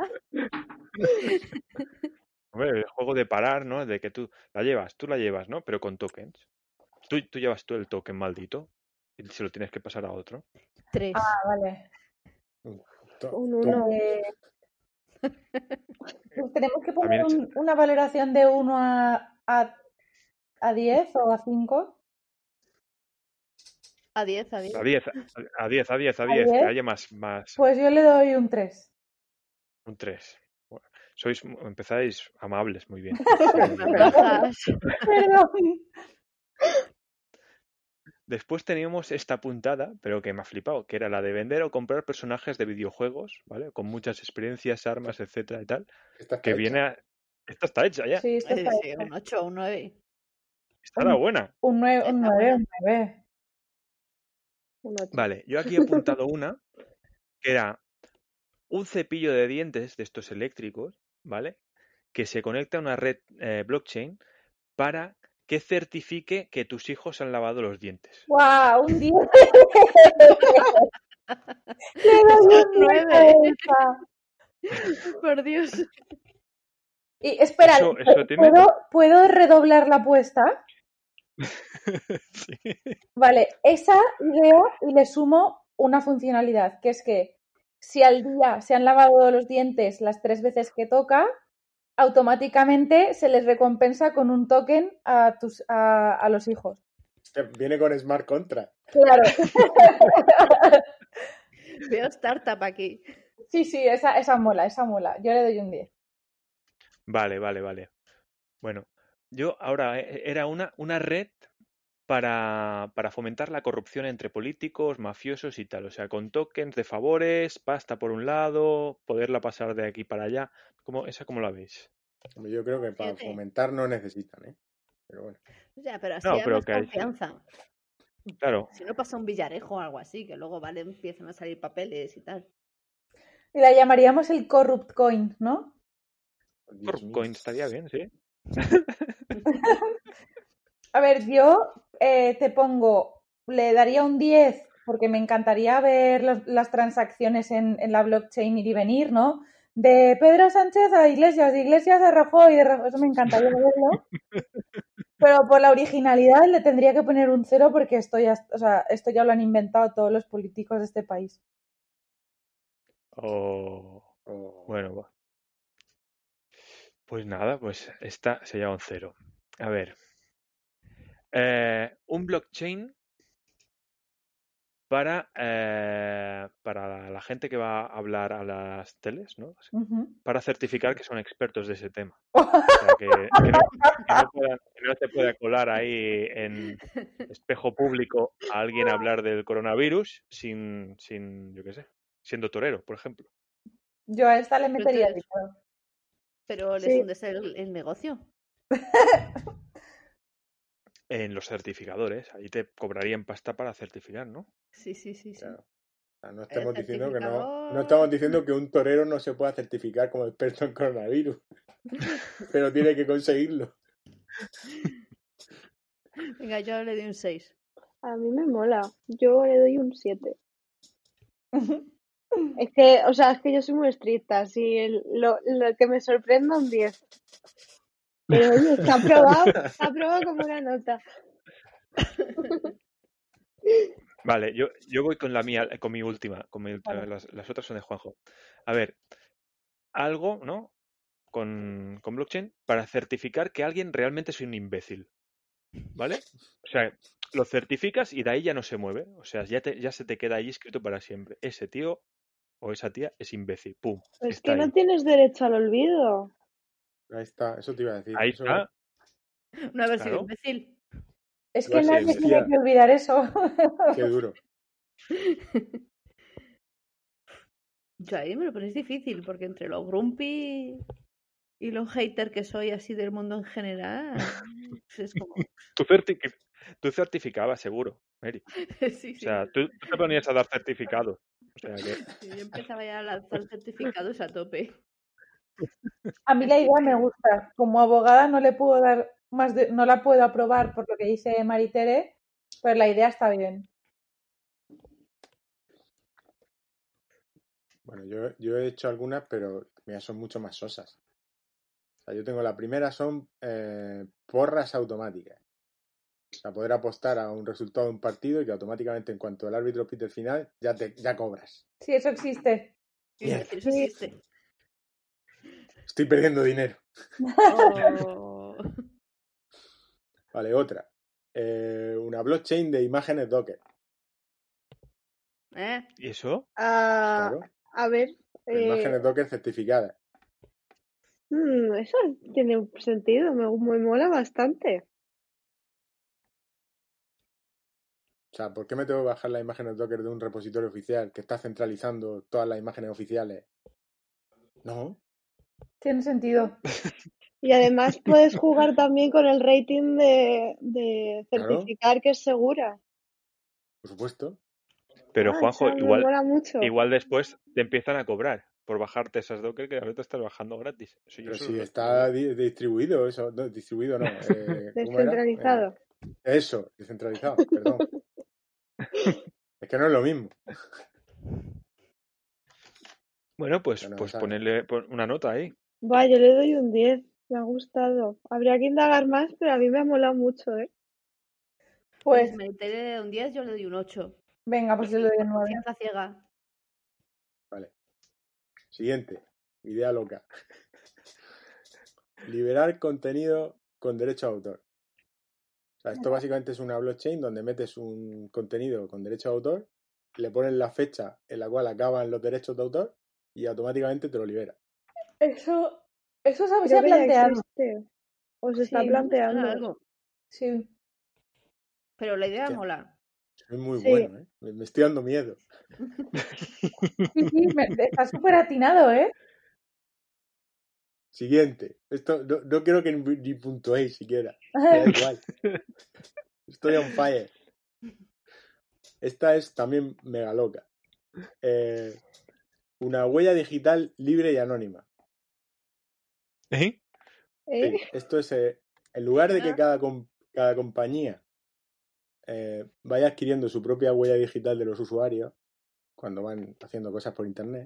Hombre, el juego de parar, ¿no? De que tú la llevas, tú la llevas, ¿no? Pero con tokens. Tú, tú llevas tú el token maldito y se lo tienes que pasar a otro. Tres. Ah, vale. to- Un tú- uno. Eh, pues tenemos que También poner es- un- una valoración de uno a, a, a diez o a cinco. A diez, a diez. a diez, a diez, a diez, a ¿A diez, que diez? haya más, más, Pues yo le doy un tres. un tres. Bueno, sois, empezáis amables, muy bien. Bajas. Perdón. Después teníamos esta puntada, pero que me ha flipado, que era la de vender o comprar personajes de videojuegos, ¿vale? Con muchas experiencias, armas, etcétera y tal. Esta está Que hecha. viene a... Esta está hecha ya. Sí, esto Eh, está sí, hecho. un ocho, un nueve. Estará buena. Un nueve, un Está nueve, buena. un nueve. Un ocho. Vale, yo aquí he apuntado una que era un cepillo de dientes de estos eléctricos, ¿vale? Que se conecta a una red eh, blockchain para que certifique que tus hijos han lavado los dientes. ¡Guau! Un diez. Le doy un nueve a esta. Por Dios. Y espera, Eso- eso tiene- ¿puedo, ¿puedo redoblar la apuesta? Sí. Vale, esa idea y le sumo una funcionalidad, que es que si al día se han lavado los dientes las tres veces que toca, automáticamente se les recompensa con un token a, tus, a, a los hijos. Que viene con Smart Contract. Claro. Veo startup aquí. Sí, sí, esa, esa mola, esa mola. Yo le doy un diez. Vale, vale, vale. Bueno, yo ahora eh, era una, una red para, para fomentar la corrupción entre políticos, mafiosos y tal. O sea, con tokens de favores, pasta por un lado, poderla pasar de aquí para allá. ¿Cómo, ¿Esa cómo la veis? Hombre, yo creo que para Fíjate. fomentar no necesitan, ¿eh? Pero bueno. Ya, pero así No, hay pero más que hay- confianza. Claro, Si no pasa un villarejo o algo así, que luego vale, empiezan a salir papeles y tal. Y la llamaríamos el Corrupt Coin, ¿no? diez mil. Coin estaría bien, sí. A ver, yo eh, te pongo, le daría un diez porque me encantaría ver los- las transacciones en, en la blockchain ir y venir, ¿no? De Pedro Sánchez a Iglesias, de Iglesias a Rajoy, de Rajoy, eso me encantaría verlo. Pero por la originalidad le tendría que poner un cero porque esto ya, o sea, esto ya lo han inventado todos los políticos de este país. O O- bueno, va. Pues nada, pues esta se llama un cero. A ver. Eh, un blockchain para, eh, para la gente que va a hablar a las teles, ¿no? Ujú. Para certificar que son expertos de ese tema. O sea, que, que no, que no puedan- que no se pueda colar ahí en espejo público a alguien a hablar del coronavirus sin, sin yo qué sé, siendo torero, por ejemplo. Yo a esta le metería Entonces- dinero. Pero les Sí. hunde el, el negocio. En los certificadores, ahí te cobrarían pasta para certificar, ¿no? Sí, sí, sí, sí. Claro. O sea, no estamos El diciendo que no, certificador- no estamos diciendo que un torero no se pueda certificar como experto en coronavirus, pero tiene que conseguirlo. Venga, yo le doy un seis. A mí me mola. Yo le doy un siete. Es que, o sea, es que yo soy muy estricta. Si el- lo, lo que me sorprenda, un diez. Pero oye, está aprobado, está aprobado como una nota. Vale, yo, yo voy con la mía, con mi última, con mi última, Vale. las, las otras son de Juanjo. A ver, algo, ¿no? Con, con blockchain para certificar que alguien realmente es un imbécil. ¿Vale? O sea, lo certificas y de ahí ya no se mueve. O sea, ya, te- ya se te queda ahí escrito para siempre. Ese tío o esa tía es imbécil. Pum. Pues Está que no ahí. tienes derecho al olvido. Ahí está, eso te iba a decir. Ahí Eso está. No haber sido Claro. imbécil. Es Lo que has- nadie Hostia. tiene que olvidar eso. Qué duro. Yo ahí me lo ponéis difícil, porque entre los grumpy y los haters que soy así del mundo en general, pues es como... Tú, certi- tú certificabas seguro, Mary. sí, O sí. sea, tú, tú te ponías a dar certificados. O sea que... Sí, yo empezaba ya a lanzar certificados a tope. A mí la Así idea me que- gusta. Como abogada no le puedo dar más de, no la puedo aprobar por lo que dice Maritere, pero la idea está bien. Bueno, yo, yo he hecho algunas, pero mira, son mucho más sosas. O sea, yo tengo la primera, son eh, porras automáticas. O sea, poder apostar a un resultado de un partido y que automáticamente en cuanto el árbitro pite el final, ya te ya cobras. Sí, eso existe. Iba a decir, eso existe. Estoy perdiendo dinero. Oh. Vale, otra. Eh, una blockchain de imágenes Docker. ¿Eh? ¿Y eso? Ah, Claro. a ver, De eh, imágenes Docker certificadas. mm, eso tiene sentido, me, me mola bastante. O sea, ¿por qué me tengo que bajar las imágenes Docker de un repositorio oficial que está centralizando todas las imágenes oficiales? No. Tiene sentido. Y además puedes jugar también con el rating de, de Claro. certificar que es segura. Por supuesto. Pero Ah, Juanjo, esa me igual, mola mucho. igual después te empiezan a cobrar por bajarte esas Docker que ahora te estás bajando gratis. Eso yo Pero solo si lo- está di- distribuido, eso. No, distribuido no. Eh, ¿cómo era? Descentralizado. Eh, eso, descentralizado, perdón. Es que no es lo mismo. Bueno, pues, No, no, pues esa- ponerle pon- una nota ahí. Va, yo le doy un diez. Me ha gustado. Habría que indagar más, pero a mí me ha molado mucho, ¿eh? Pues Si me de un diez, yo le doy un ocho. venga, pues yo le doy el nueve. Confianza ciega. Vale. Siguiente. Idea loca. Liberar contenido con derecho a autor. O sea, esto básicamente es una blockchain donde metes un contenido con derecho a autor, le pones la fecha en la cual acaban los derechos de autor y automáticamente te lo libera. Eso, eso se, se Creo ha que ya planteado. existe. O se está Sí, Me suena planteando. algo. Sí. Pero la idea Hostia. mola. Es muy Sí. bueno, ¿eh? Me, me estoy dando miedo. Sí, sí, me- está súper atinado, ¿eh? Siguiente. Esto no, no quiero que ni, ni puntuéis siquiera. Me da igual. Estoy on fire. Esta es también mega loca. Eh, una huella digital libre y anónima. ¿Eh? ¿Eh? Sí, esto es, eh, en lugar de que Ah. cada, com- cada compañía eh, vaya adquiriendo su propia huella digital de los usuarios cuando van haciendo cosas por internet,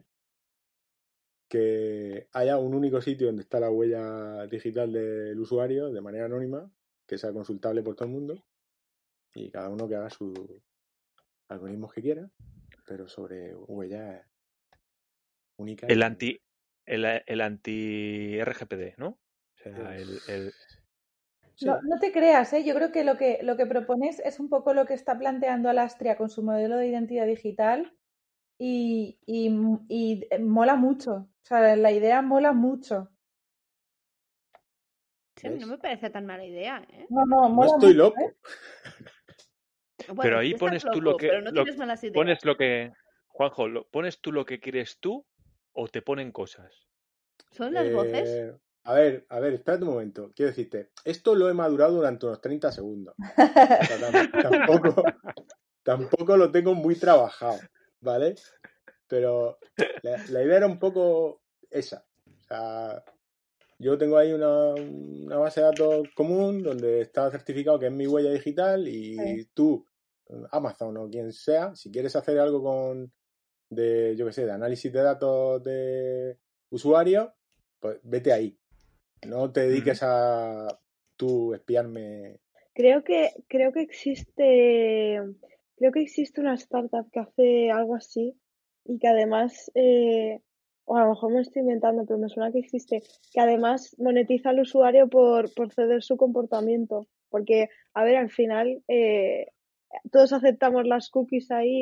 que haya un único sitio donde está la huella digital del usuario de manera anónima, que sea consultable por todo el mundo y cada uno que haga sus algoritmos que quiera, pero sobre huellas únicas. El y- anti el, el anti R G P D, ¿no? O sea, el, el- Sí. No, no te creas, ¿eh? Yo creo que lo que lo que propones es un poco lo que está planteando Alastria con su modelo de identidad digital y, y, y mola mucho. O sea, la idea mola mucho. Sí, a mí no ¿Ves? me parece tan mala idea, ¿eh? No, no, No mola estoy mucho, loco. ¿eh? Bueno, pero ahí tú estás pones tú loco, lo que pero no lo- tienes malas ideas. pones lo que Juanjo, lo- pones tú lo que quieres tú o te ponen cosas. ¿Son las voces? Eh, a ver, a ver, espérate un momento. Quiero decirte, esto lo he madurado durante unos treinta segundos. O sea, tam- tampoco, tampoco lo tengo muy trabajado, ¿vale? Pero la, la idea era un poco esa. O sea, yo tengo ahí una, una base de datos común donde está certificado que es mi huella digital y Sí. tú, Amazon o quien sea, si quieres hacer algo con de, yo qué sé, de análisis de datos de usuarios, pues vete ahí. No te dediques a tú espiarme. Creo que, creo que existe, creo que existe una startup que hace algo así y que además, eh, o a lo mejor me estoy inventando, pero me suena que existe, que además monetiza al usuario por, por ceder su comportamiento. Porque, a ver, al final, eh, todos aceptamos las cookies ahí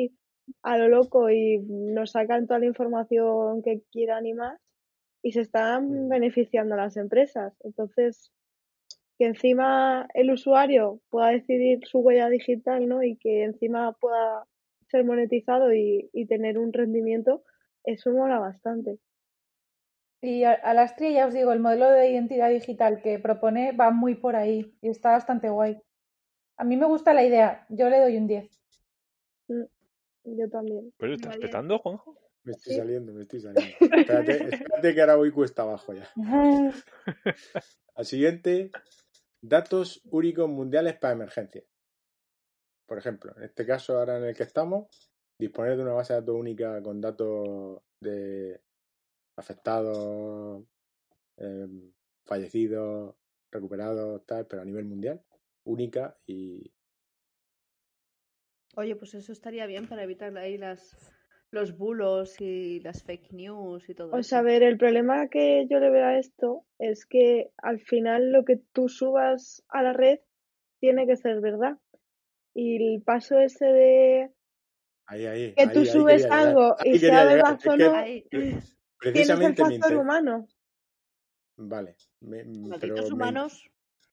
a lo loco y nos sacan toda la información que quieran y más, y se están Mm. beneficiando las empresas. Entonces, que encima el usuario pueda decidir su huella digital, ¿no? Y que encima pueda ser monetizado y, y tener un rendimiento, eso mola bastante. Y a- Alastria, ya os digo, el modelo de identidad digital que propone va muy por ahí y está bastante guay. A mí me gusta la idea, yo le doy un diez. Mm, Yo también. ¿Pero Me estás va bien. petando, Juanjo? Me estoy Sí. saliendo, me estoy saliendo. Espérate, espérate que ahora voy cuesta abajo ya. Al siguiente, datos únicos mundiales para emergencias. Por ejemplo, en este caso ahora en el que estamos, disponer de una base de datos única con datos de afectados, eh, fallecidos, recuperados, tal, pero a nivel mundial, única y... Oye, pues eso estaría bien para evitar ahí las los bulos y las fake news y todo O eso. sea, a ver, el problema que yo le veo a esto es que al final lo que tú subas a la red tiene que ser verdad. Y el paso ese de Ahí, ahí, que ahí, tú ahí subes quería llegar. algo y Ahí quería sea llegar. verdad Es o que no, Ahí, tienes el precisamente me factor inter- humano. Vale, me- m- malditos pero me, humanos.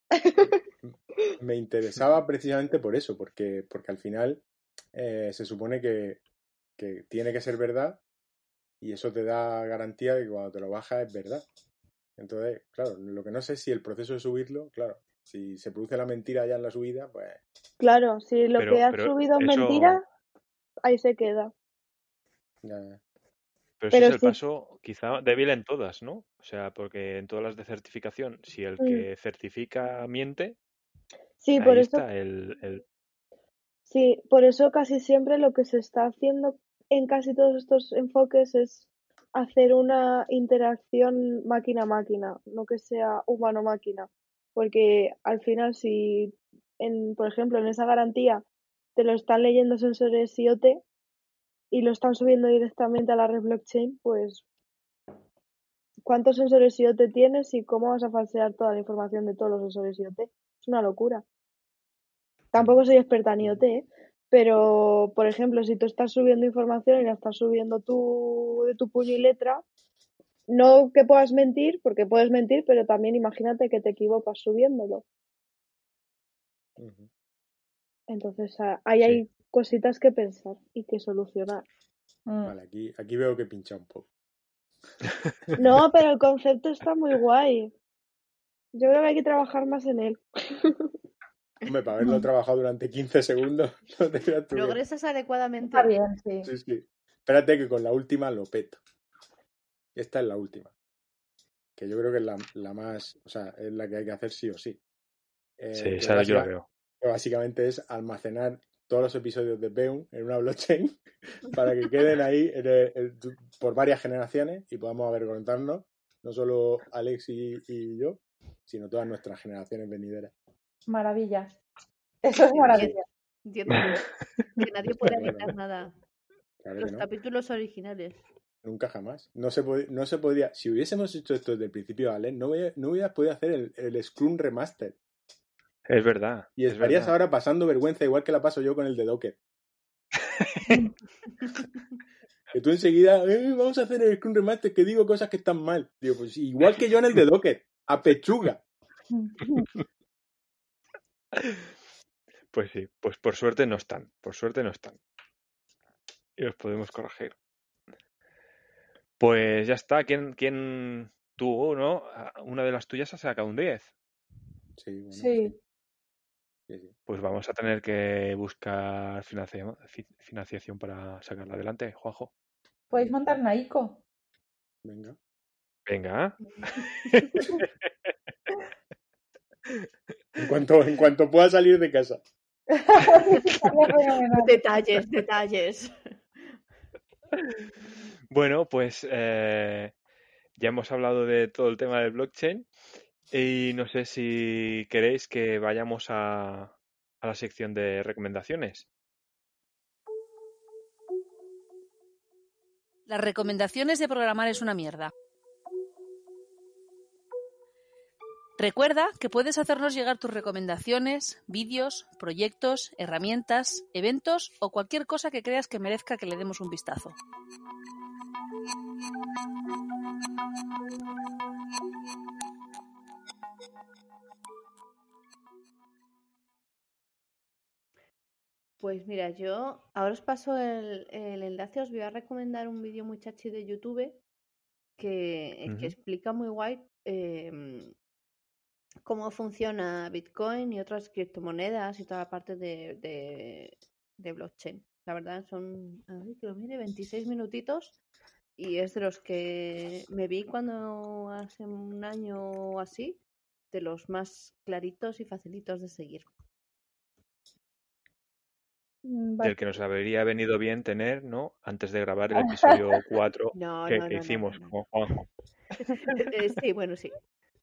me interesaba precisamente por eso, porque, porque al final eh, se supone que, que tiene que ser verdad y eso te da garantía de que cuando te lo bajas es verdad. Entonces, claro, lo que no sé es si el proceso de subirlo, claro, si se produce la mentira ya en la subida, pues Claro, si lo que Pero, has pero subido es eso, mentira, ahí se queda. ya, ya. pero ese es Pero el sí, paso quizá débil en todas, ¿no? O sea, porque en todas las de certificación, si el mm, que certifica miente, sí, por ahí eso, está el, el- sí, por eso casi siempre lo que se está haciendo en casi todos estos enfoques es hacer una interacción máquina-máquina, no que sea humano-máquina. Porque al final, si, en, por ejemplo, en esa garantía te lo están leyendo sensores IoT y lo están subiendo directamente a la red blockchain, pues ¿cuántos sensores IoT tienes y cómo vas a falsear toda la información de todos los sensores IoT? Es una locura. Tampoco soy experta en IoT, ¿eh? Pero, por ejemplo, si tú estás subiendo información y la estás subiendo tú de tu puño y letra, no que puedas mentir, porque puedes mentir, pero también imagínate que te equivocas subiéndolo. Ujú. Entonces, a- ahí sí. hay cositas que pensar y que solucionar. Mm. Vale, aquí, aquí veo que pincha un poco. No, pero el concepto está muy guay. Yo creo que hay que trabajar más en él. Hombre, para haberlo trabajado durante quince segundos, no te creas tú que- Progresas adecuadamente. Está bien, sí. Sí, sí. Espérate que con la última lo peto. Esta es la última. Que yo creo que es la, la más, o sea, es la que hay que hacer sí o sí. Eh, Sí, que, esa yo la básica- veo. que básicamente es almacenar todos los episodios de Beum en una blockchain para que queden ahí en el- el- por varias generaciones y podamos avergonzarnos, no solo Alex y, y yo, sino todas nuestras generaciones venideras. Maravilla. Eso es Sí, maravilla. Entiendo que nadie puede Claro, editar ¿no? nada. Claro que Los no. capítulos originales. Nunca jamás. No se, pod- no se podría. Si hubiésemos hecho esto desde el principio, Alex, no, hubiera- no hubieras podido hacer el, el Scrum Remaster. Es verdad, Y es estarías verdad. ahora pasando vergüenza, igual que la paso yo con el de Docker. Que tú enseguida, "Eh, vamos a hacer el Scrum Remaster, que digo cosas que están mal". Digo, pues igual que yo en el de Docker, a pechuga. Pues sí, pues por suerte no están, por suerte no están. Y los podemos corregir. Pues ya está. ¿Quién, quién tú, no? Ah, Una de las tuyas ha sacado un diez. Sí, bueno, Sí. sí. Sí, sí. Pues vamos a tener que buscar financia- fi- financiación para sacarla adelante, Juanjo. Podéis montar una ICO. Venga. Venga. En cuanto, en cuanto pueda salir de casa. Estaría fenomenal. Detalles, detalles. Bueno, pues eh, ya hemos hablado de todo el tema del blockchain y no sé si queréis que vayamos a, a la sección de recomendaciones. Las recomendaciones de programar es una mierda. Recuerda que puedes hacernos llegar tus recomendaciones, vídeos, proyectos, herramientas, eventos o cualquier cosa que creas que merezca que le demos un vistazo. Pues mira, yo ahora os paso el, el enlace, os voy a recomendar un vídeo muy chachi de YouTube que, Ujú. que explica muy guay eh, cómo funciona Bitcoin y otras criptomonedas y toda la parte de, de, de blockchain. La verdad son, a ver, que lo mire, veintiséis minutitos y es de los que me vi cuando hace un año o así, de los más claritos y facilitos de seguir. Mm, Del vale. que nos habría venido bien tener, ¿no? Antes de grabar el episodio cuatro No, que, no, que no, no, no, hicimos no. con Juanjo. Eh, sí, bueno, sí.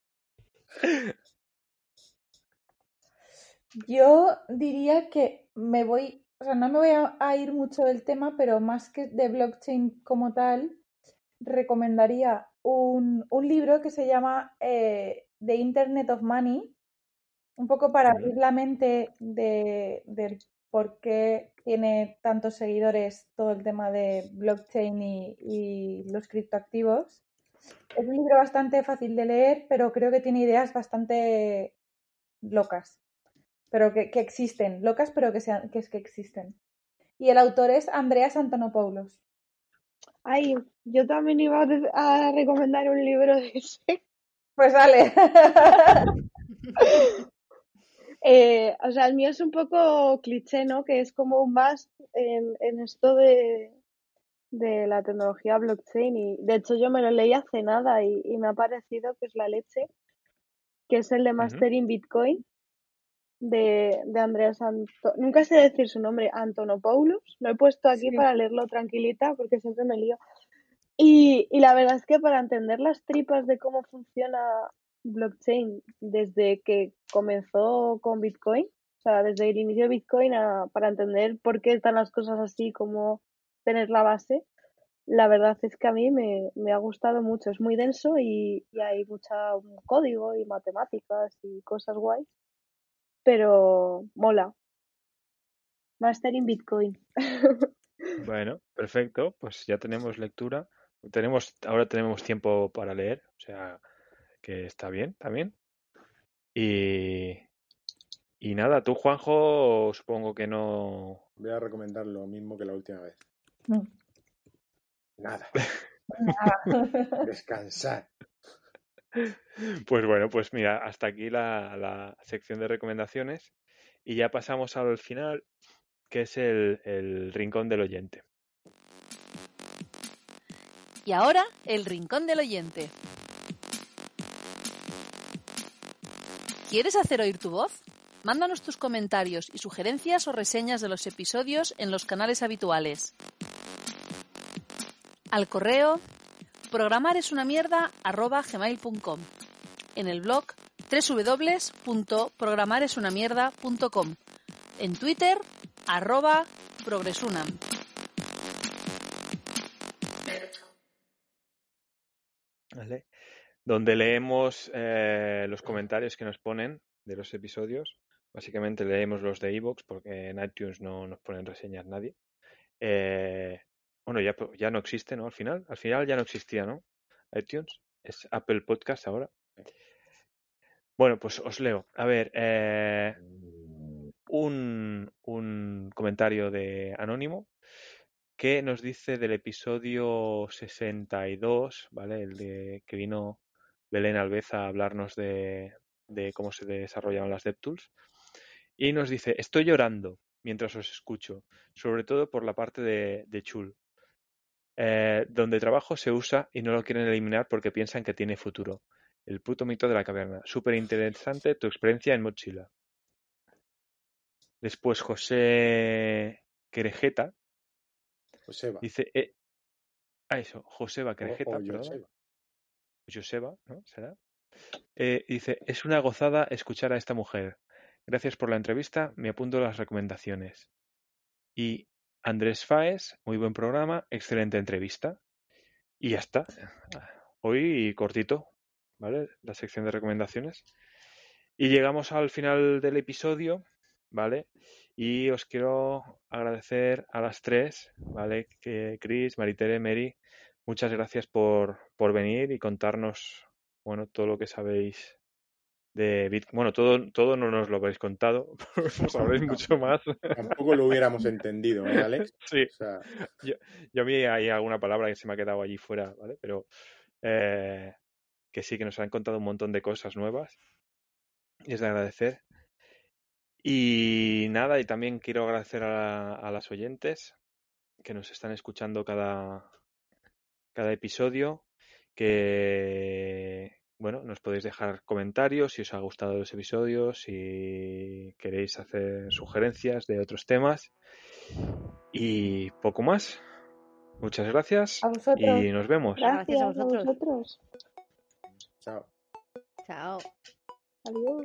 Yo diría que me voy, o sea, no me voy a, a ir mucho del tema, pero más que de blockchain como tal, recomendaría un, un libro que se llama eh, The Internet of Money, un poco para abrir Ujú. la mente de, del por qué tiene tantos seguidores todo el tema de blockchain y, y los criptoactivos. Es un libro bastante fácil de leer, pero creo que tiene ideas bastante locas, pero que, que existen, locas, pero que, sean, que, es que existen. Y el autor es Andreas Antonopoulos. Ay, yo también iba a, de- a recomendar un libro de ese. Pues dale. Eh, o sea, el mío es un poco cliché, ¿no? Que es como más en, en esto de, de la tecnología blockchain. Y de hecho yo me lo leí hace nada y, y me ha parecido que es la leche, que es el de Ujú. Mastering Bitcoin de, de Andreas Anto... Nunca sé decir su nombre, Antonopoulos. Lo he puesto aquí Sí. para leerlo tranquilita porque siempre me lío. Y, y la verdad es que para entender las tripas de cómo funciona blockchain desde que comenzó con Bitcoin, o sea, desde el inicio de Bitcoin a- para entender por qué están las cosas así, como tener la base, la verdad es que a mí me, me ha gustado mucho. Es muy denso y, y hay mucho código y matemáticas y cosas guays, pero mola. Mastering Bitcoin. Bueno, perfecto. Pues ya tenemos lectura. Tenemos, ahora tenemos tiempo para leer, o sea que está bien también. Y, y nada, tú, Juanjo, supongo que no. Voy a recomendar lo mismo que la última vez. Mm. Nada, Nada. descansar. Pues bueno, pues mira, hasta aquí la, la sección de recomendaciones y ya pasamos al final, que es el, el rincón del oyente. Y ahora, el rincón del oyente. ¿Quieres hacer oír tu voz? Mándanos tus comentarios y sugerencias o reseñas de los episodios en los canales habituales. Al correo programaresunamierda arroba gmail punto com, en el blog doble u doble u doble u punto programaresunamierda punto com, en Twitter arroba progresunam. ¿Vale? Donde leemos eh, los comentarios que nos ponen de los episodios. Básicamente leemos los de iVoox porque en iTunes no nos ponen reseñas nadie. Eh, bueno, ya, ya no existe, ¿no? Al final, al final ya no existía, ¿no? iTunes. Es Apple Podcast ahora. Bueno, pues os leo. A ver, eh, un, un comentario de Anónimo que nos dice del episodio sesenta y dos, ¿vale? El de que vino Belén Alvez a hablarnos de, de cómo se desarrollaban las DevTools. Y nos dice, estoy llorando mientras os escucho, sobre todo por la parte de, de Chul. Eh, donde trabajo se usa y no lo quieren eliminar porque piensan que tiene futuro. El puto mito de la caverna. Súper interesante tu experiencia en Mochila. Después José Querejeta Joseba. dice... Eh, ah, eso, Joseba O, Querejeta, o perdón. Joseba. Joseba, ¿no? ¿Será? Eh, dice, es una gozada escuchar a esta mujer. Gracias por la entrevista, me apunto las recomendaciones. Y Andrés Faes, muy buen programa, excelente entrevista. Y ya está. Hoy cortito. ¿vale? La sección de recomendaciones. Y llegamos al final del episodio, ¿vale? Y os quiero agradecer a las tres, ¿vale? Que Chris, Maritere, Mary, muchas gracias por, por venir y contarnos, bueno, todo lo que sabéis de Bitcoin. Bueno, todo, todo no nos lo habéis contado, nos sabréis mucho más. Tampoco lo hubiéramos entendido, ¿eh, Alex? Sí. O sea... Yo, yo a mí hay alguna palabra que se me ha quedado allí fuera, ¿vale? Pero eh, que sí, que nos han contado un montón de cosas nuevas. Y es de agradecer. Y nada, y también quiero agradecer a, a las oyentes que nos están escuchando cada, cada episodio, que, bueno, nos podéis dejar comentarios si os ha gustado los episodios, si queréis hacer sugerencias de otros temas. Y poco más. Muchas gracias. A vosotros. Y nos vemos. Gracias, Gracias a a vosotros. vosotros. Chao. Chao. Adiós.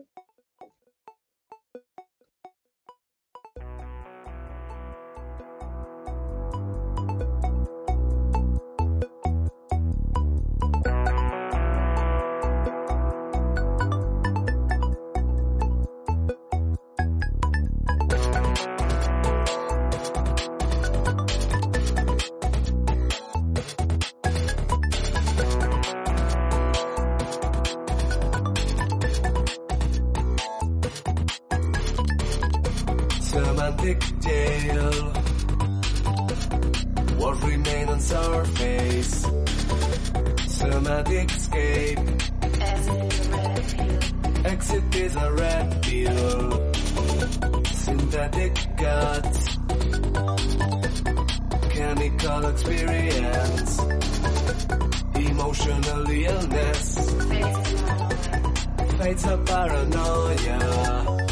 Semantic jail. What remain on surface? Semantic escape. Exit is a red pill. Synthetic guts. Chemical experience. Emotional illness. Fates of paranoia.